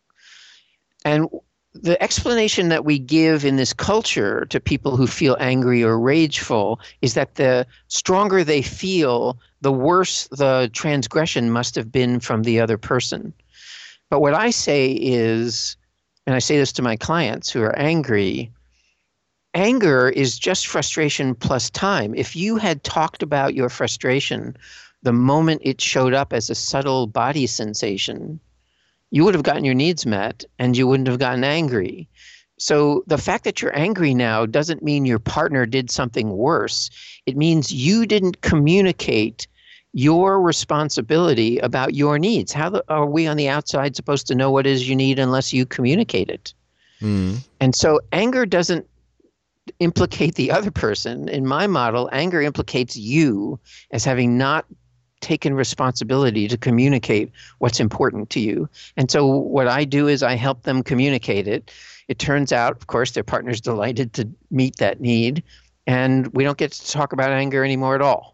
And the explanation that we give in this culture to people who feel angry or rageful is that the stronger they feel, the worse the transgression must have been from the other person. But what I say is, and I say this to my clients who are angry, anger is just frustration plus time. If you had talked about your frustration the moment it showed up as a subtle body sensation, you would have gotten your needs met and you wouldn't have gotten angry. So the fact that you're angry now doesn't mean your partner did something worse. It means you didn't communicate your responsibility about your needs. How are we on the outside supposed to know what it is you need unless you communicate it? Mm. And so anger doesn't implicate the other person. In my model, anger implicates you as having not taken responsibility to communicate what's important to you. And so what I do is I help them communicate it. It turns out, of course, their partner's delighted to meet that need, and we don't get to talk about anger anymore at all.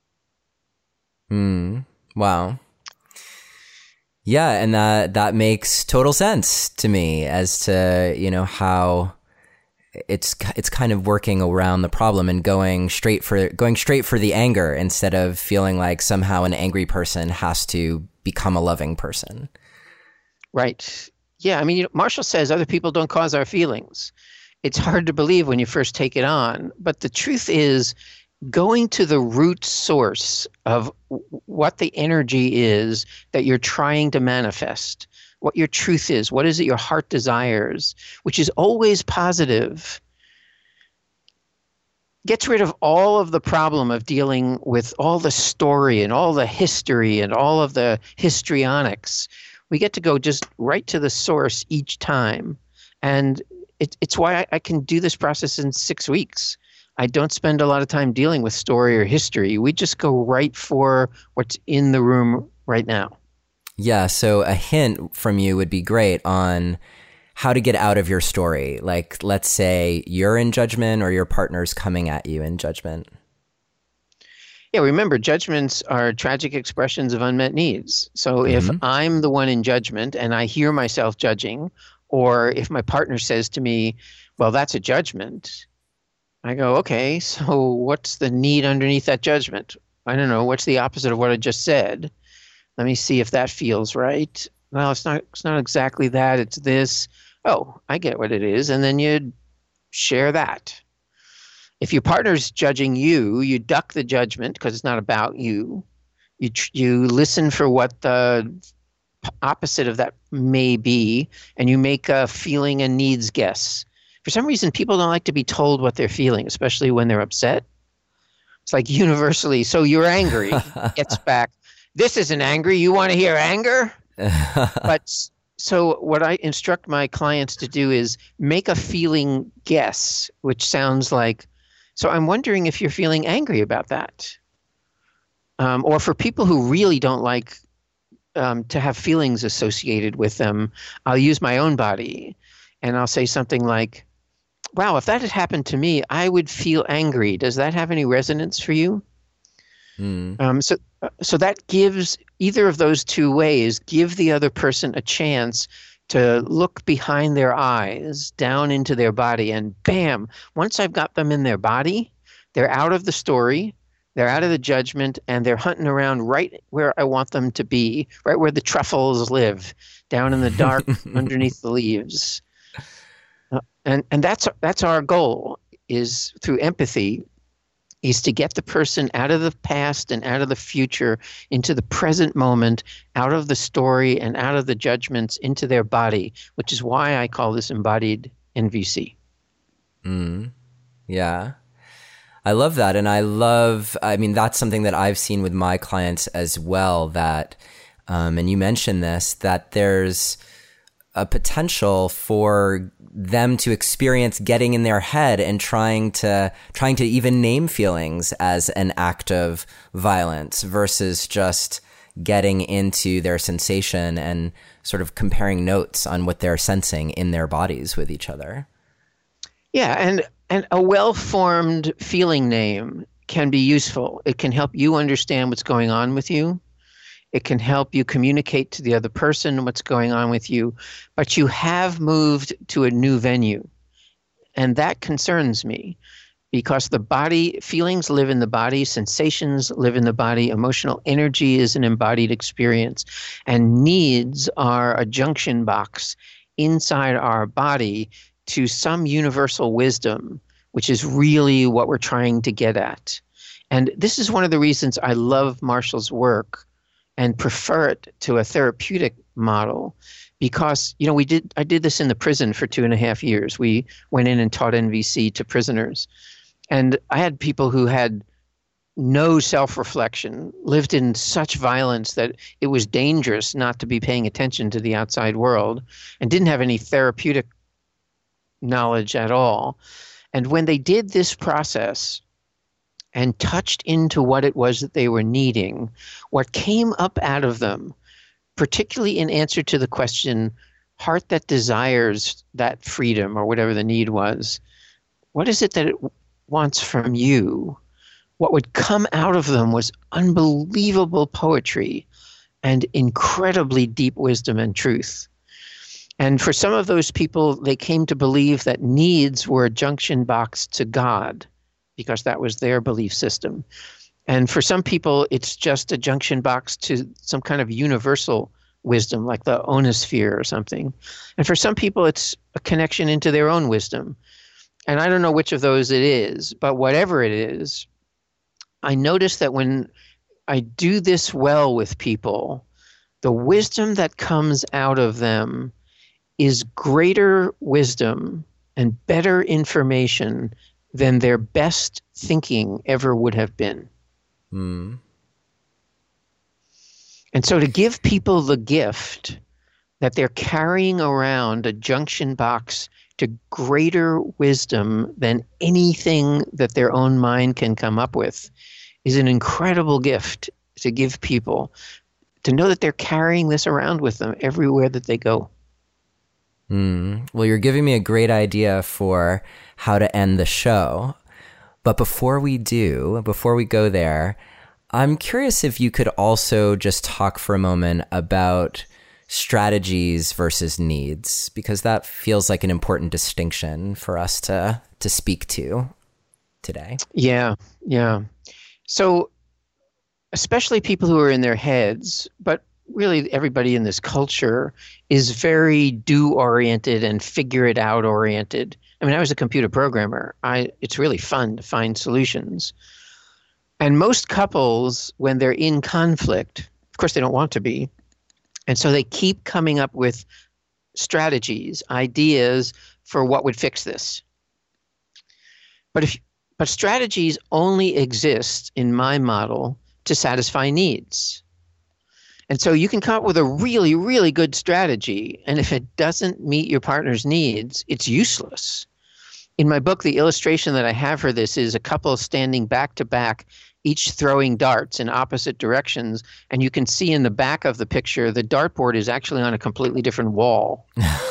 Wow. Yeah, and that makes total sense to me as to, how it's kind of working around the problem and going straight for the anger instead of feeling like somehow an angry person has to become a loving person. Right. Yeah. I mean, Marshall says other people don't cause our feelings. It's hard to believe when you first take it on, but the truth is going to the root source of what the energy is that you're trying to manifest, what your truth is, what is it your heart desires, which is always positive, gets rid of all of the problem of dealing with all the story and all the history and all of the histrionics. We get to go just right to the source each time. And it's why I can do this process in 6 weeks. I don't spend a lot of time dealing with story or history. We just go right for what's in the room right now. Yeah, so a hint from you would be great on how to get out of your story. Like, let's say you're in judgment or your partner's coming at you in judgment. Yeah, remember, judgments are tragic expressions of unmet needs. So if I'm the one in judgment and I hear myself judging, or if my partner says to me, well, that's a judgment, I go, okay, so what's the need underneath that judgment? I don't know. What's the opposite of what I just said? Let me see if that feels right. Well, it's not exactly that. It's this. Oh, I get what it is. And then you share that. If your partner's judging you, you duck the judgment because it's not about you. You listen for what the opposite of that may be, and you make a feeling and needs guess. For some reason, people don't like to be told what they're feeling, especially when they're upset. It's like universally, so you're angry, gets back, this isn't angry, you want to hear anger? But so what I instruct my clients to do is make a feeling guess, which sounds like, so I'm wondering if you're feeling angry about that. Or for people who really don't like to have feelings associated with them, I'll use my own body and I'll say something like, wow, if that had happened to me, I would feel angry. Does that have any resonance for you? So that gives, either of those two ways, give the other person a chance to look behind their eyes, down into their body, and bam, once I've got them in their body, they're out of the story, they're out of the judgment, and they're hunting around right where I want them to be, right where the truffles live, down in the dark underneath the leaves. And that's our goal, is through empathy, is to get the person out of the past and out of the future into the present moment, out of the story and out of the judgments into their body, which is why I call this embodied NVC. Yeah. I love that. And I mean, that's something that I've seen with my clients as well, that, and you mentioned this, that there's a potential for them to experience getting in their head and trying to even name feelings as an act of violence versus just getting into their sensation and sort of comparing notes on what they're sensing in their bodies with each other. Yeah, and a well-formed feeling name can be useful. It can help you understand what's going on with you. It can help you communicate to the other person what's going on with you. But you have moved to a new venue. And that concerns me, because the body, feelings live in the body, sensations live in the body, emotional energy is an embodied experience, and needs are a junction box inside our body to some universal wisdom, which is really what we're trying to get at. And this is one of the reasons I love Marshall's work and prefer it to a therapeutic model, because, you know, I did this in the prison for 2.5 years. We went in and taught NVC to prisoners. And I had people who had no self-reflection, lived in such violence that it was dangerous not to be paying attention to the outside world, and didn't have any therapeutic knowledge at all. And when they did this process and touched into what it was that they were needing, what came up out of them, particularly in answer to the question, heart that desires that freedom, or whatever the need was, what is it that it wants from you? What would come out of them was unbelievable poetry and incredibly deep wisdom and truth. And for some of those people, they came to believe that needs were a junction box to God, because that was their belief system. And for some people, it's just a junction box to some kind of universal wisdom, like the Onosphere or something. And for some people, it's a connection into their own wisdom. And I don't know which of those it is, but whatever it is, I notice that when I do this well with people, the wisdom that comes out of them is greater wisdom and better information than their best thinking ever would have been. And so to give people the gift that they're carrying around a junction box to greater wisdom than anything that their own mind can come up with is an incredible gift to give people, to know that they're carrying this around with them everywhere that they go. Well, you're giving me a great idea for how to end the show. But before we go there, I'm curious if you could also just talk for a moment about strategies versus needs, because that feels like an important distinction for us to speak to today. Yeah. So especially people who are in their heads, but really everybody in this culture is very do-oriented and figure-it-out oriented. I mean, I was a computer programmer. It's really fun to find solutions. And most couples, when they're in conflict, of course, they don't want to be. And so they keep coming up with strategies, ideas for what would fix this. But strategies only exist in my model to satisfy needs. And so you can come up with a really, really good strategy, and if it doesn't meet your partner's needs, it's useless. In my book, the illustration that I have for this is a couple standing back to back, each throwing darts in opposite directions, and you can see in the back of the picture, the dartboard is actually on a completely different wall.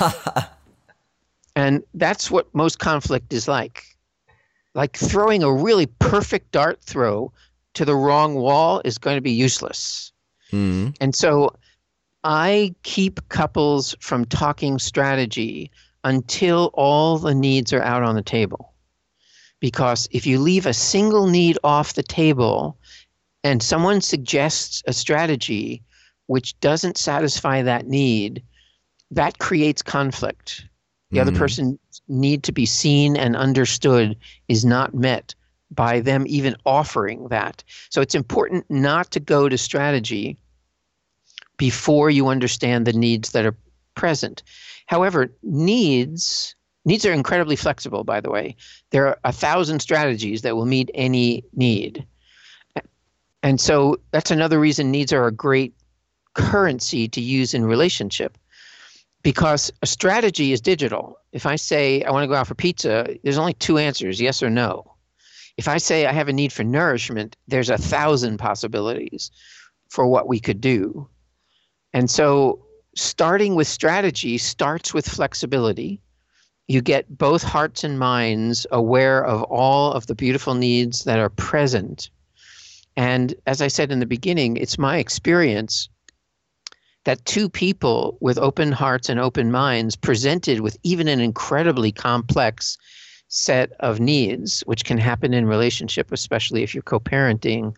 And that's what most conflict is like. Like throwing a really perfect dart throw to the wrong wall is going to be useless. Mm. And so I keep couples from talking strategy until all the needs are out on the table. Because if you leave a single need off the table and someone suggests a strategy which doesn't satisfy that need, that creates conflict. The other person's need to be seen and understood is not met by them even offering that. So it's important not to go to strategy before you understand the needs that are present. However, needs are incredibly flexible, by the way. There are 1,000 strategies that will meet any need. And so that's another reason needs are a great currency to use in relationship. Because a strategy is digital. If I say I want to go out for pizza, there's only 2 answers, yes or no. If I say I have a need for nourishment, there's 1,000 possibilities for what we could do. And so starting with strategy starts with flexibility. You get both hearts and minds aware of all of the beautiful needs that are present. And as I said in the beginning, it's my experience that 2 people with open hearts and open minds presented with even an incredibly complex set of needs, which can happen in relationship, especially if you're co-parenting,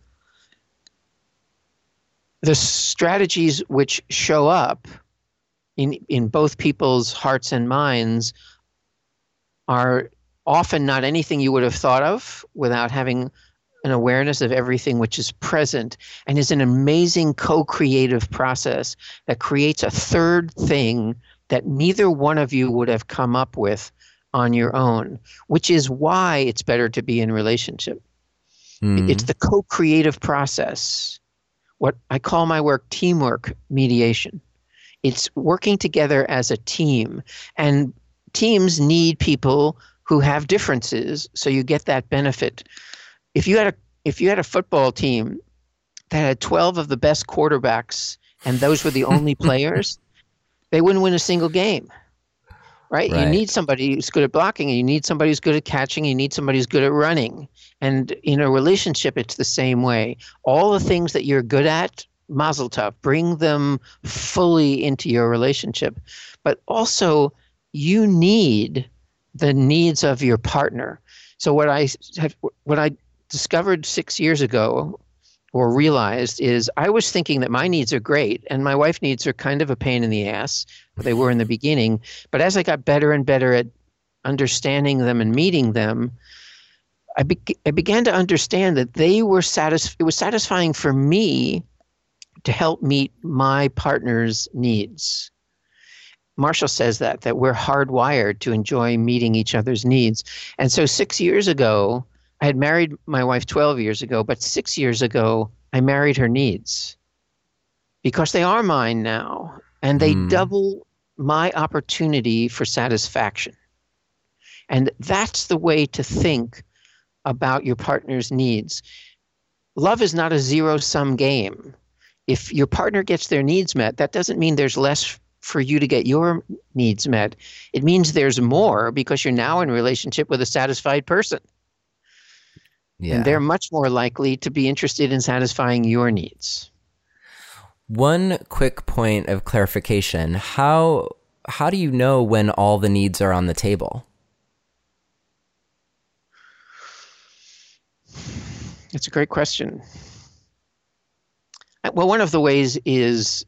the strategies which show up in both people's hearts and minds are often not anything you would have thought of without having an awareness of everything which is present, and is an amazing co-creative process that creates a third thing that neither one of you would have come up with on your own, which is why it's better to be in relationship. It's the co-creative process. What I call my work teamwork mediation. It's working together as a team, and teams need people who have differences, so you get that benefit. If you had a football team that had 12 of the best quarterbacks and those were the only players, they wouldn't win a single game, right? You need somebody who's good at blocking, and you need somebody who's good at catching, and you need somebody who's good at running. And in a relationship, it's the same way. All the things that you're good at, mazel tov, bring them fully into your relationship. But also, you need the needs of your partner. So what I discovered 6 years ago, or realized, is I was thinking that my needs are great and my wife's needs are kind of a pain in the ass. They were in the beginning. But as I got better and better at understanding them and meeting them, I began to understand that they were it was satisfying for me to help meet my partner's needs. Marshall says that we're hardwired to enjoy meeting each other's needs. And so 6 years ago, I had married my wife 12 years ago, but 6 years ago, I married her needs because they are mine now, and they double my opportunity for satisfaction. And that's the way to think about your partner's needs. Love is not a zero-sum game. If your partner gets their needs met, that doesn't mean there's less for you to get your needs met. It means there's more because you're now in a relationship with a satisfied person. Yeah. And they're much more likely to be interested in satisfying your needs. One quick point of clarification. How do you know when all the needs are on the table? It's a great question. Well, one of the ways is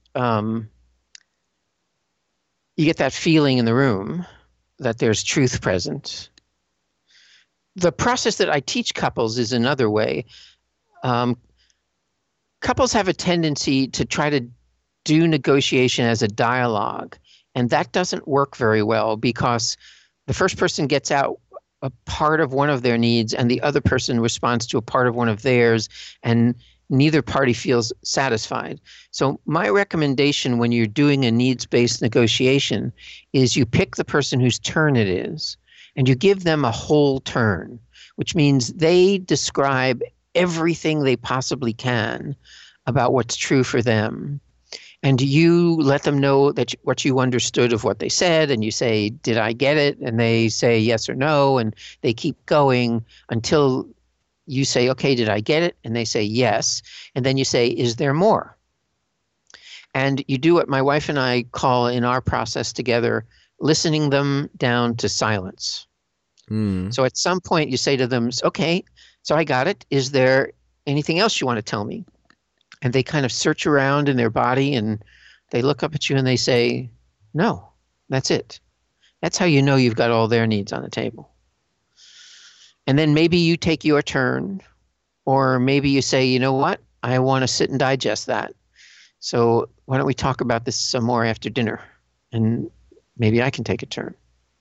you get that feeling in the room that there's truth present. The process that I teach couples is another way. Um, Couples have a tendency to try to do negotiation as a dialogue, and that doesn't work very well because the first person gets out a part of one of their needs and the other person responds to a part of one of theirs, and neither party feels satisfied. So my recommendation when you're doing a needs-based negotiation is you pick the person whose turn it is and you give them a whole turn, which means they describe everything they possibly can about what's true for them. And you let them know that what you understood of what they said, and you say, did I get it? And they say yes or no, and they keep going until you say, okay, did I get it? And they say yes. And then you say, is there more? And you do what my wife and I call in our process together, listening them down to silence. So at some point you say to them, okay, so I got it. Is there anything else you want to tell me? And they kind of search around in their body and they look up at you and they say, no, that's it. That's how you know you've got all their needs on the table. And then maybe you take your turn, or maybe you say, you know what? I want to sit and digest that. So why don't we talk about this some more after dinner? And maybe I can take a turn.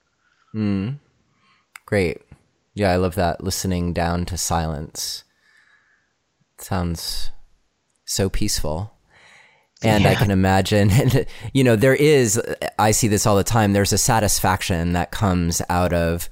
Great. Yeah, I love that. Listening down to silence. It sounds so peaceful. And I can imagine, there is, I see this all the time, there's a satisfaction that comes out of,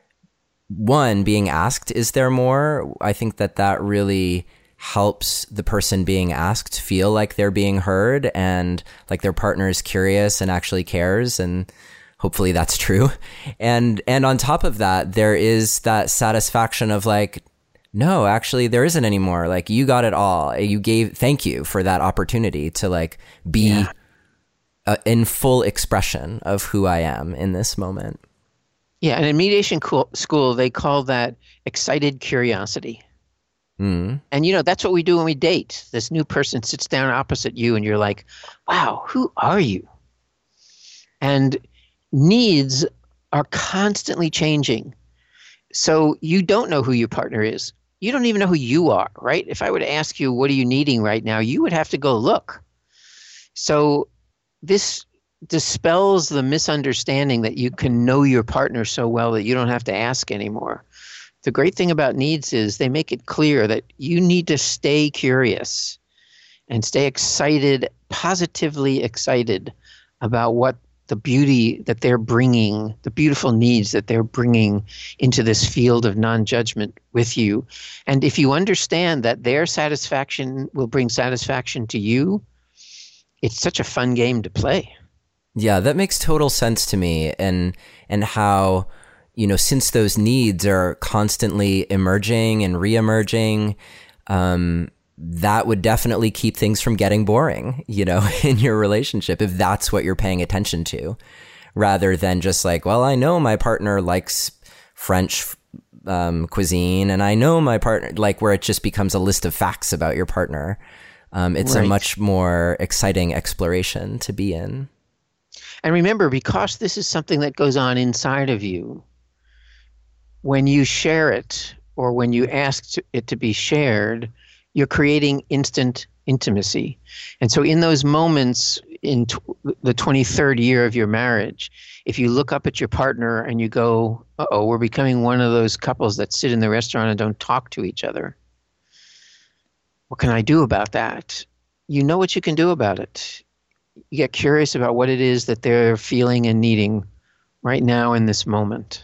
one, being asked, is there more? I think that really helps the person being asked feel like they're being heard and like their partner is curious and actually cares, and hopefully that's true. And on top of that, there is that satisfaction of like, no, actually there isn't any more. Like, you got it all. Thank you for that opportunity to like be in full expression of who I am in this moment. Yeah, and in mediation school, they call that excited curiosity. And, that's what we do when we date. This new person sits down opposite you and you're like, wow, who are you? And needs are constantly changing. So you don't know who your partner is. You don't even know who you are, right? If I were to ask you, what are you needing right now? You would have to go look. So this dispels the misunderstanding that you can know your partner so well that you don't have to ask anymore. The great thing about needs is they make it clear that you need to stay curious and stay excited, positively excited about what the beauty that they're bringing, the beautiful needs that they're bringing into this field of non-judgment with you. And if you understand that their satisfaction will bring satisfaction to you, it's such a fun game to play. Yeah, that makes total sense to me. And how, since those needs are constantly emerging and re-emerging, that would definitely keep things from getting boring, in your relationship, if that's what you're paying attention to, rather than just like, well, I know my partner likes French cuisine, and I know my partner, like, where it just becomes a list of facts about your partner. It's a much more exciting exploration to be in. And remember, because this is something that goes on inside of you, when you share it or when you ask it to be shared, you're creating instant intimacy. And so in those moments in the 23rd year of your marriage, if you look up at your partner and you go, uh-oh, we're becoming one of those couples that sit in the restaurant and don't talk to each other. What can I do about that? You know what you can do about it. You get curious about what it is that they're feeling and needing right now in this moment.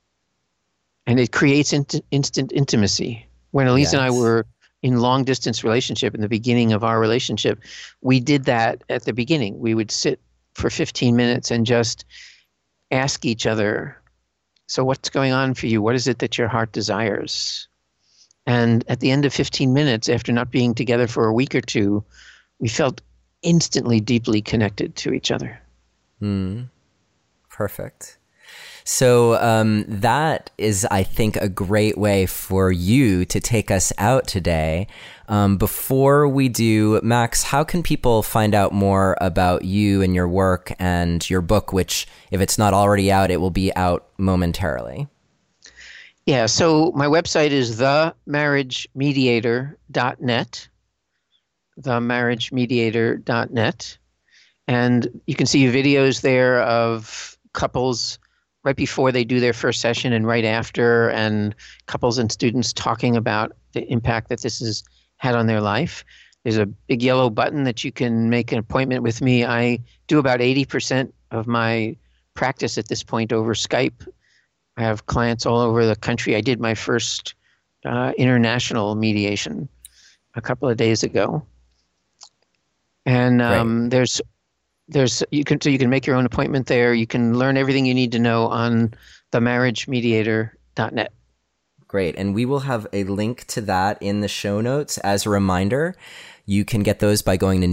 And it creates instant intimacy. When Elise and I were in long distance relationship in the beginning of our relationship, we did that at the beginning. We would sit for 15 minutes and just ask each other, so what's going on for you? What is it that your heart desires? And at the end of 15 minutes, after not being together for a week or two, we felt instantly deeply connected to each other. Perfect. So that is, I think, a great way for you to take us out today. Before we do, Max, how can people find out more about you and your work and your book, which, if it's not already out, it will be out momentarily? Yeah, so my website is themarriagemediator.net, themarriagemediator.net. And you can see videos there of couples right before they do their first session and right after, and couples and students talking about the impact that this has had on their life. There's a big yellow button that you can make an appointment with me. I do about 80% of my practice at this point over Skype. I have clients all over the country. I did my first international mediation a couple of days ago. And you can make your own appointment there. You can learn everything you need to know on themarriagemediator.net. Great. And we will have a link to that in the show notes. As a reminder, you can get those by going to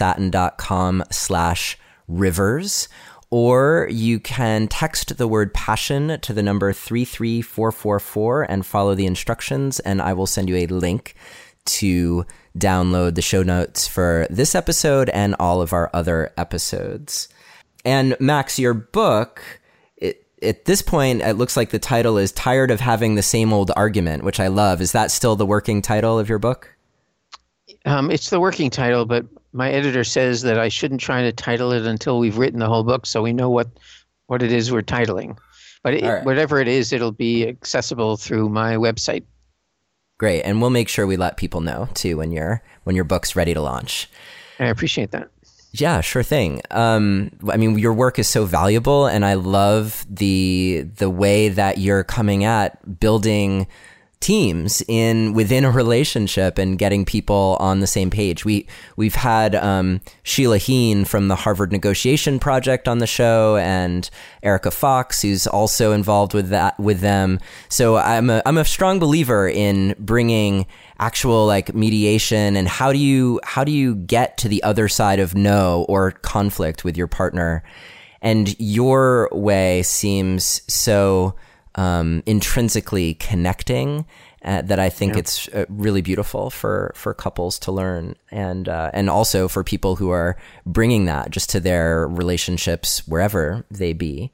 neilsattin.com/rivers, or you can text the word passion to the number 33444 and follow the instructions, and I will send you a link to download the show notes for this episode and all of our other episodes. And Max, your book, at this point, it looks like the title is Tired of Having the Same Old Argument, which I love. Is that still the working title of your book? It's the working title, but my editor says that I shouldn't try to title it until we've written the whole book so we know what it is we're titling. But Right. Whatever it is, it'll be accessible through my website. Great. And we'll make sure we let people know, too, when your book's ready to launch. I appreciate that. Yeah, sure thing. I mean, your work is so valuable, and I love the way that you're coming at building teams within a relationship and getting people on the same page. We've had Sheila Heen from the Harvard Negotiation Project on the show, and Erica Fox, who's also involved with them. So I'm a strong believer in bringing actual like mediation, and how do you get to the other side of no or conflict with your partner. And your way seems so intrinsically connecting that I think it's really beautiful for couples to learn, and also for people who are bringing that just to their relationships wherever they be.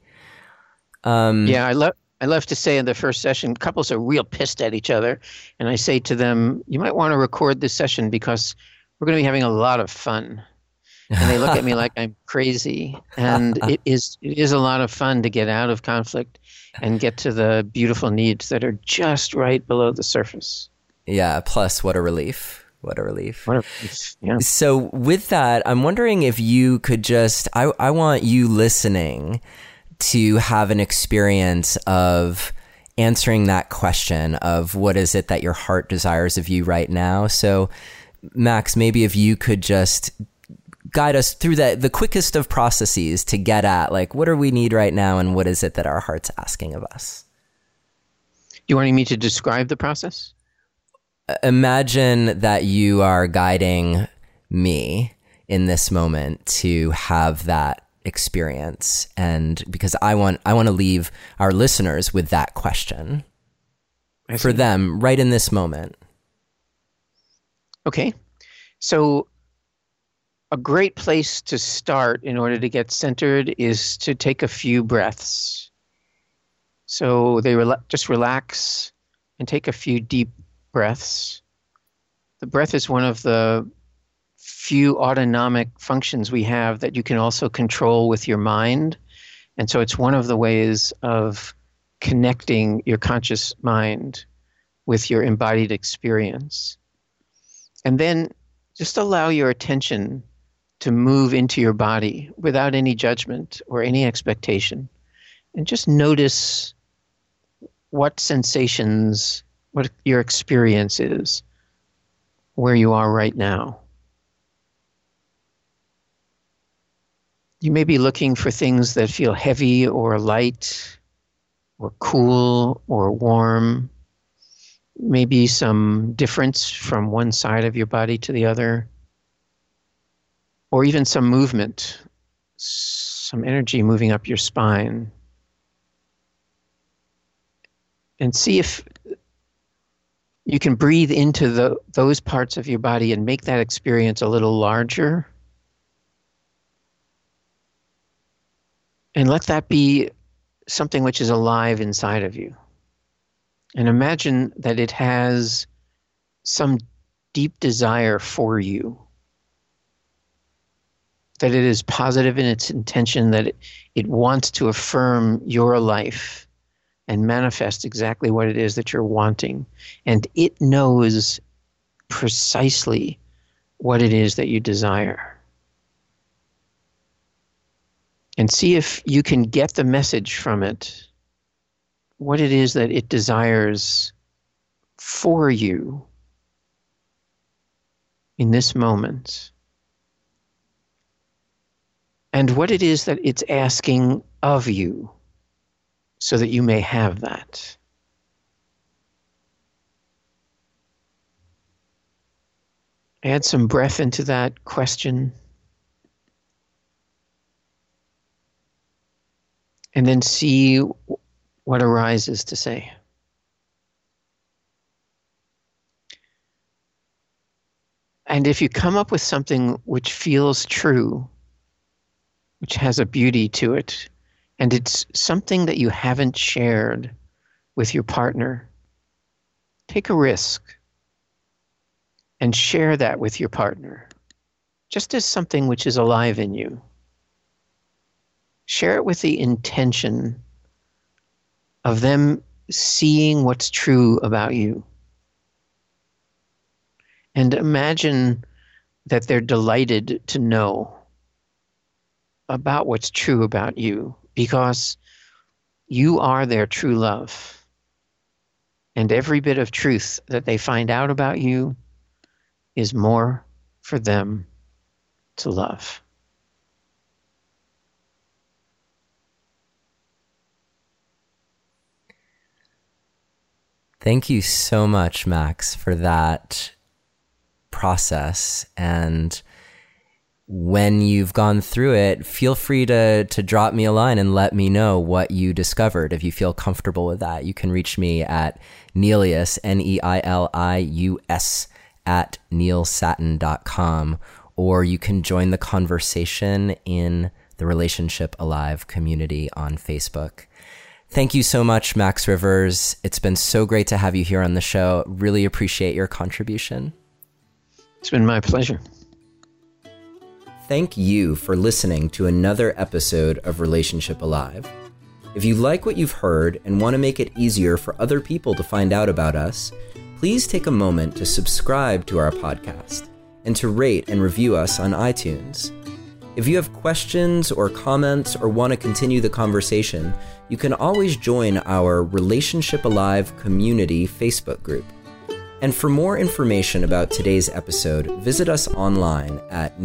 I love to say in the first session, couples are real pissed at each other, and I say to them, you might want to record this session because we're going to be having a lot of fun. And they look at me like I'm crazy, and it is a lot of fun to get out of conflict and get to the beautiful needs that are just right below the surface. Yeah, plus what a relief. What a relief. Yeah. So with that, I'm wondering if you could just, I want you listening to have an experience of answering that question of what is it that your heart desires of you right now. So Max, maybe if you could just guide us through the quickest of processes to get at, like, what do we need right now and what is it that our heart's asking of us? You wanting me to describe the process? Imagine that you are guiding me in this moment to have that experience, and because I want to leave our listeners with that question for them right in this moment. Okay. So a great place to start in order to get centered is to take a few breaths. So just relax and take a few deep breaths. The breath is one of the few autonomic functions we have that you can also control with your mind. And so it's one of the ways of connecting your conscious mind with your embodied experience. And then just allow your attention to move into your body without any judgment or any expectation. And just notice what sensations, what your experience is, where you are right now. You may be looking for things that feel heavy or light or cool or warm. Maybe some difference from one side of your body to the other. Or even some movement, some energy moving up your spine. And see if you can breathe into those parts of your body and make that experience a little larger. And let that be something which is alive inside of you. And imagine that it has some deep desire for you, that it is positive in its intention, that it wants to affirm your life and manifest exactly what it is that you're wanting. And it knows precisely what it is that you desire. And see if you can get the message from it, what it is that it desires for you in this moment. And what it is that it's asking of you so that you may have that. Add some breath into that question. And then see what arises to say. And if you come up with something which feels true, which has a beauty to it, and it's something that you haven't shared with your partner, take a risk and share that with your partner, just as something which is alive in you. Share it with the intention of them seeing what's true about you. And imagine that they're delighted to know about what's true about you, because you are their true love. And every bit of truth that they find out about you is more for them to love. Thank you so much, Max, for that process. And when you've gone through it, feel free to drop me a line and let me know what you discovered. If you feel comfortable with that, you can reach me at Neilius, Neilius, at neilsattin.com, or you can join the conversation in the Relationship Alive community on Facebook. Thank you so much, Max Rivers. It's been so great to have you here on the show. Really appreciate your contribution. It's been my pleasure. Thank you for listening to another episode of Relationship Alive. If you like what you've heard and want to make it easier for other people to find out about us, please take a moment to subscribe to our podcast and to rate and review us on iTunes. If you have questions or comments or want to continue the conversation, you can always join our Relationship Alive community Facebook group. And for more information about today's episode, visit us online at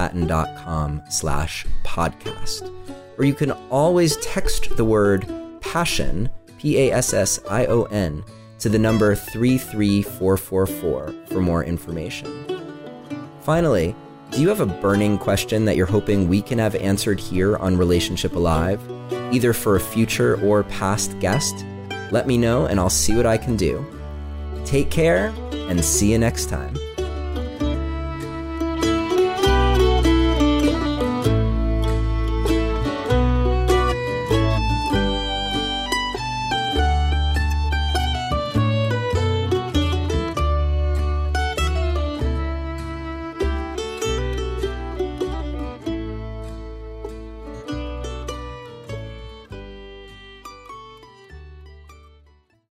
neilsattin.com/podcast. Or you can always text the word PASSION, PASSION, to the number 33444 for more information. Finally, do you have a burning question that you're hoping we can have answered here on Relationship Alive, either for a future or past guest? Let me know and I'll see what I can do. Take care and see you next time.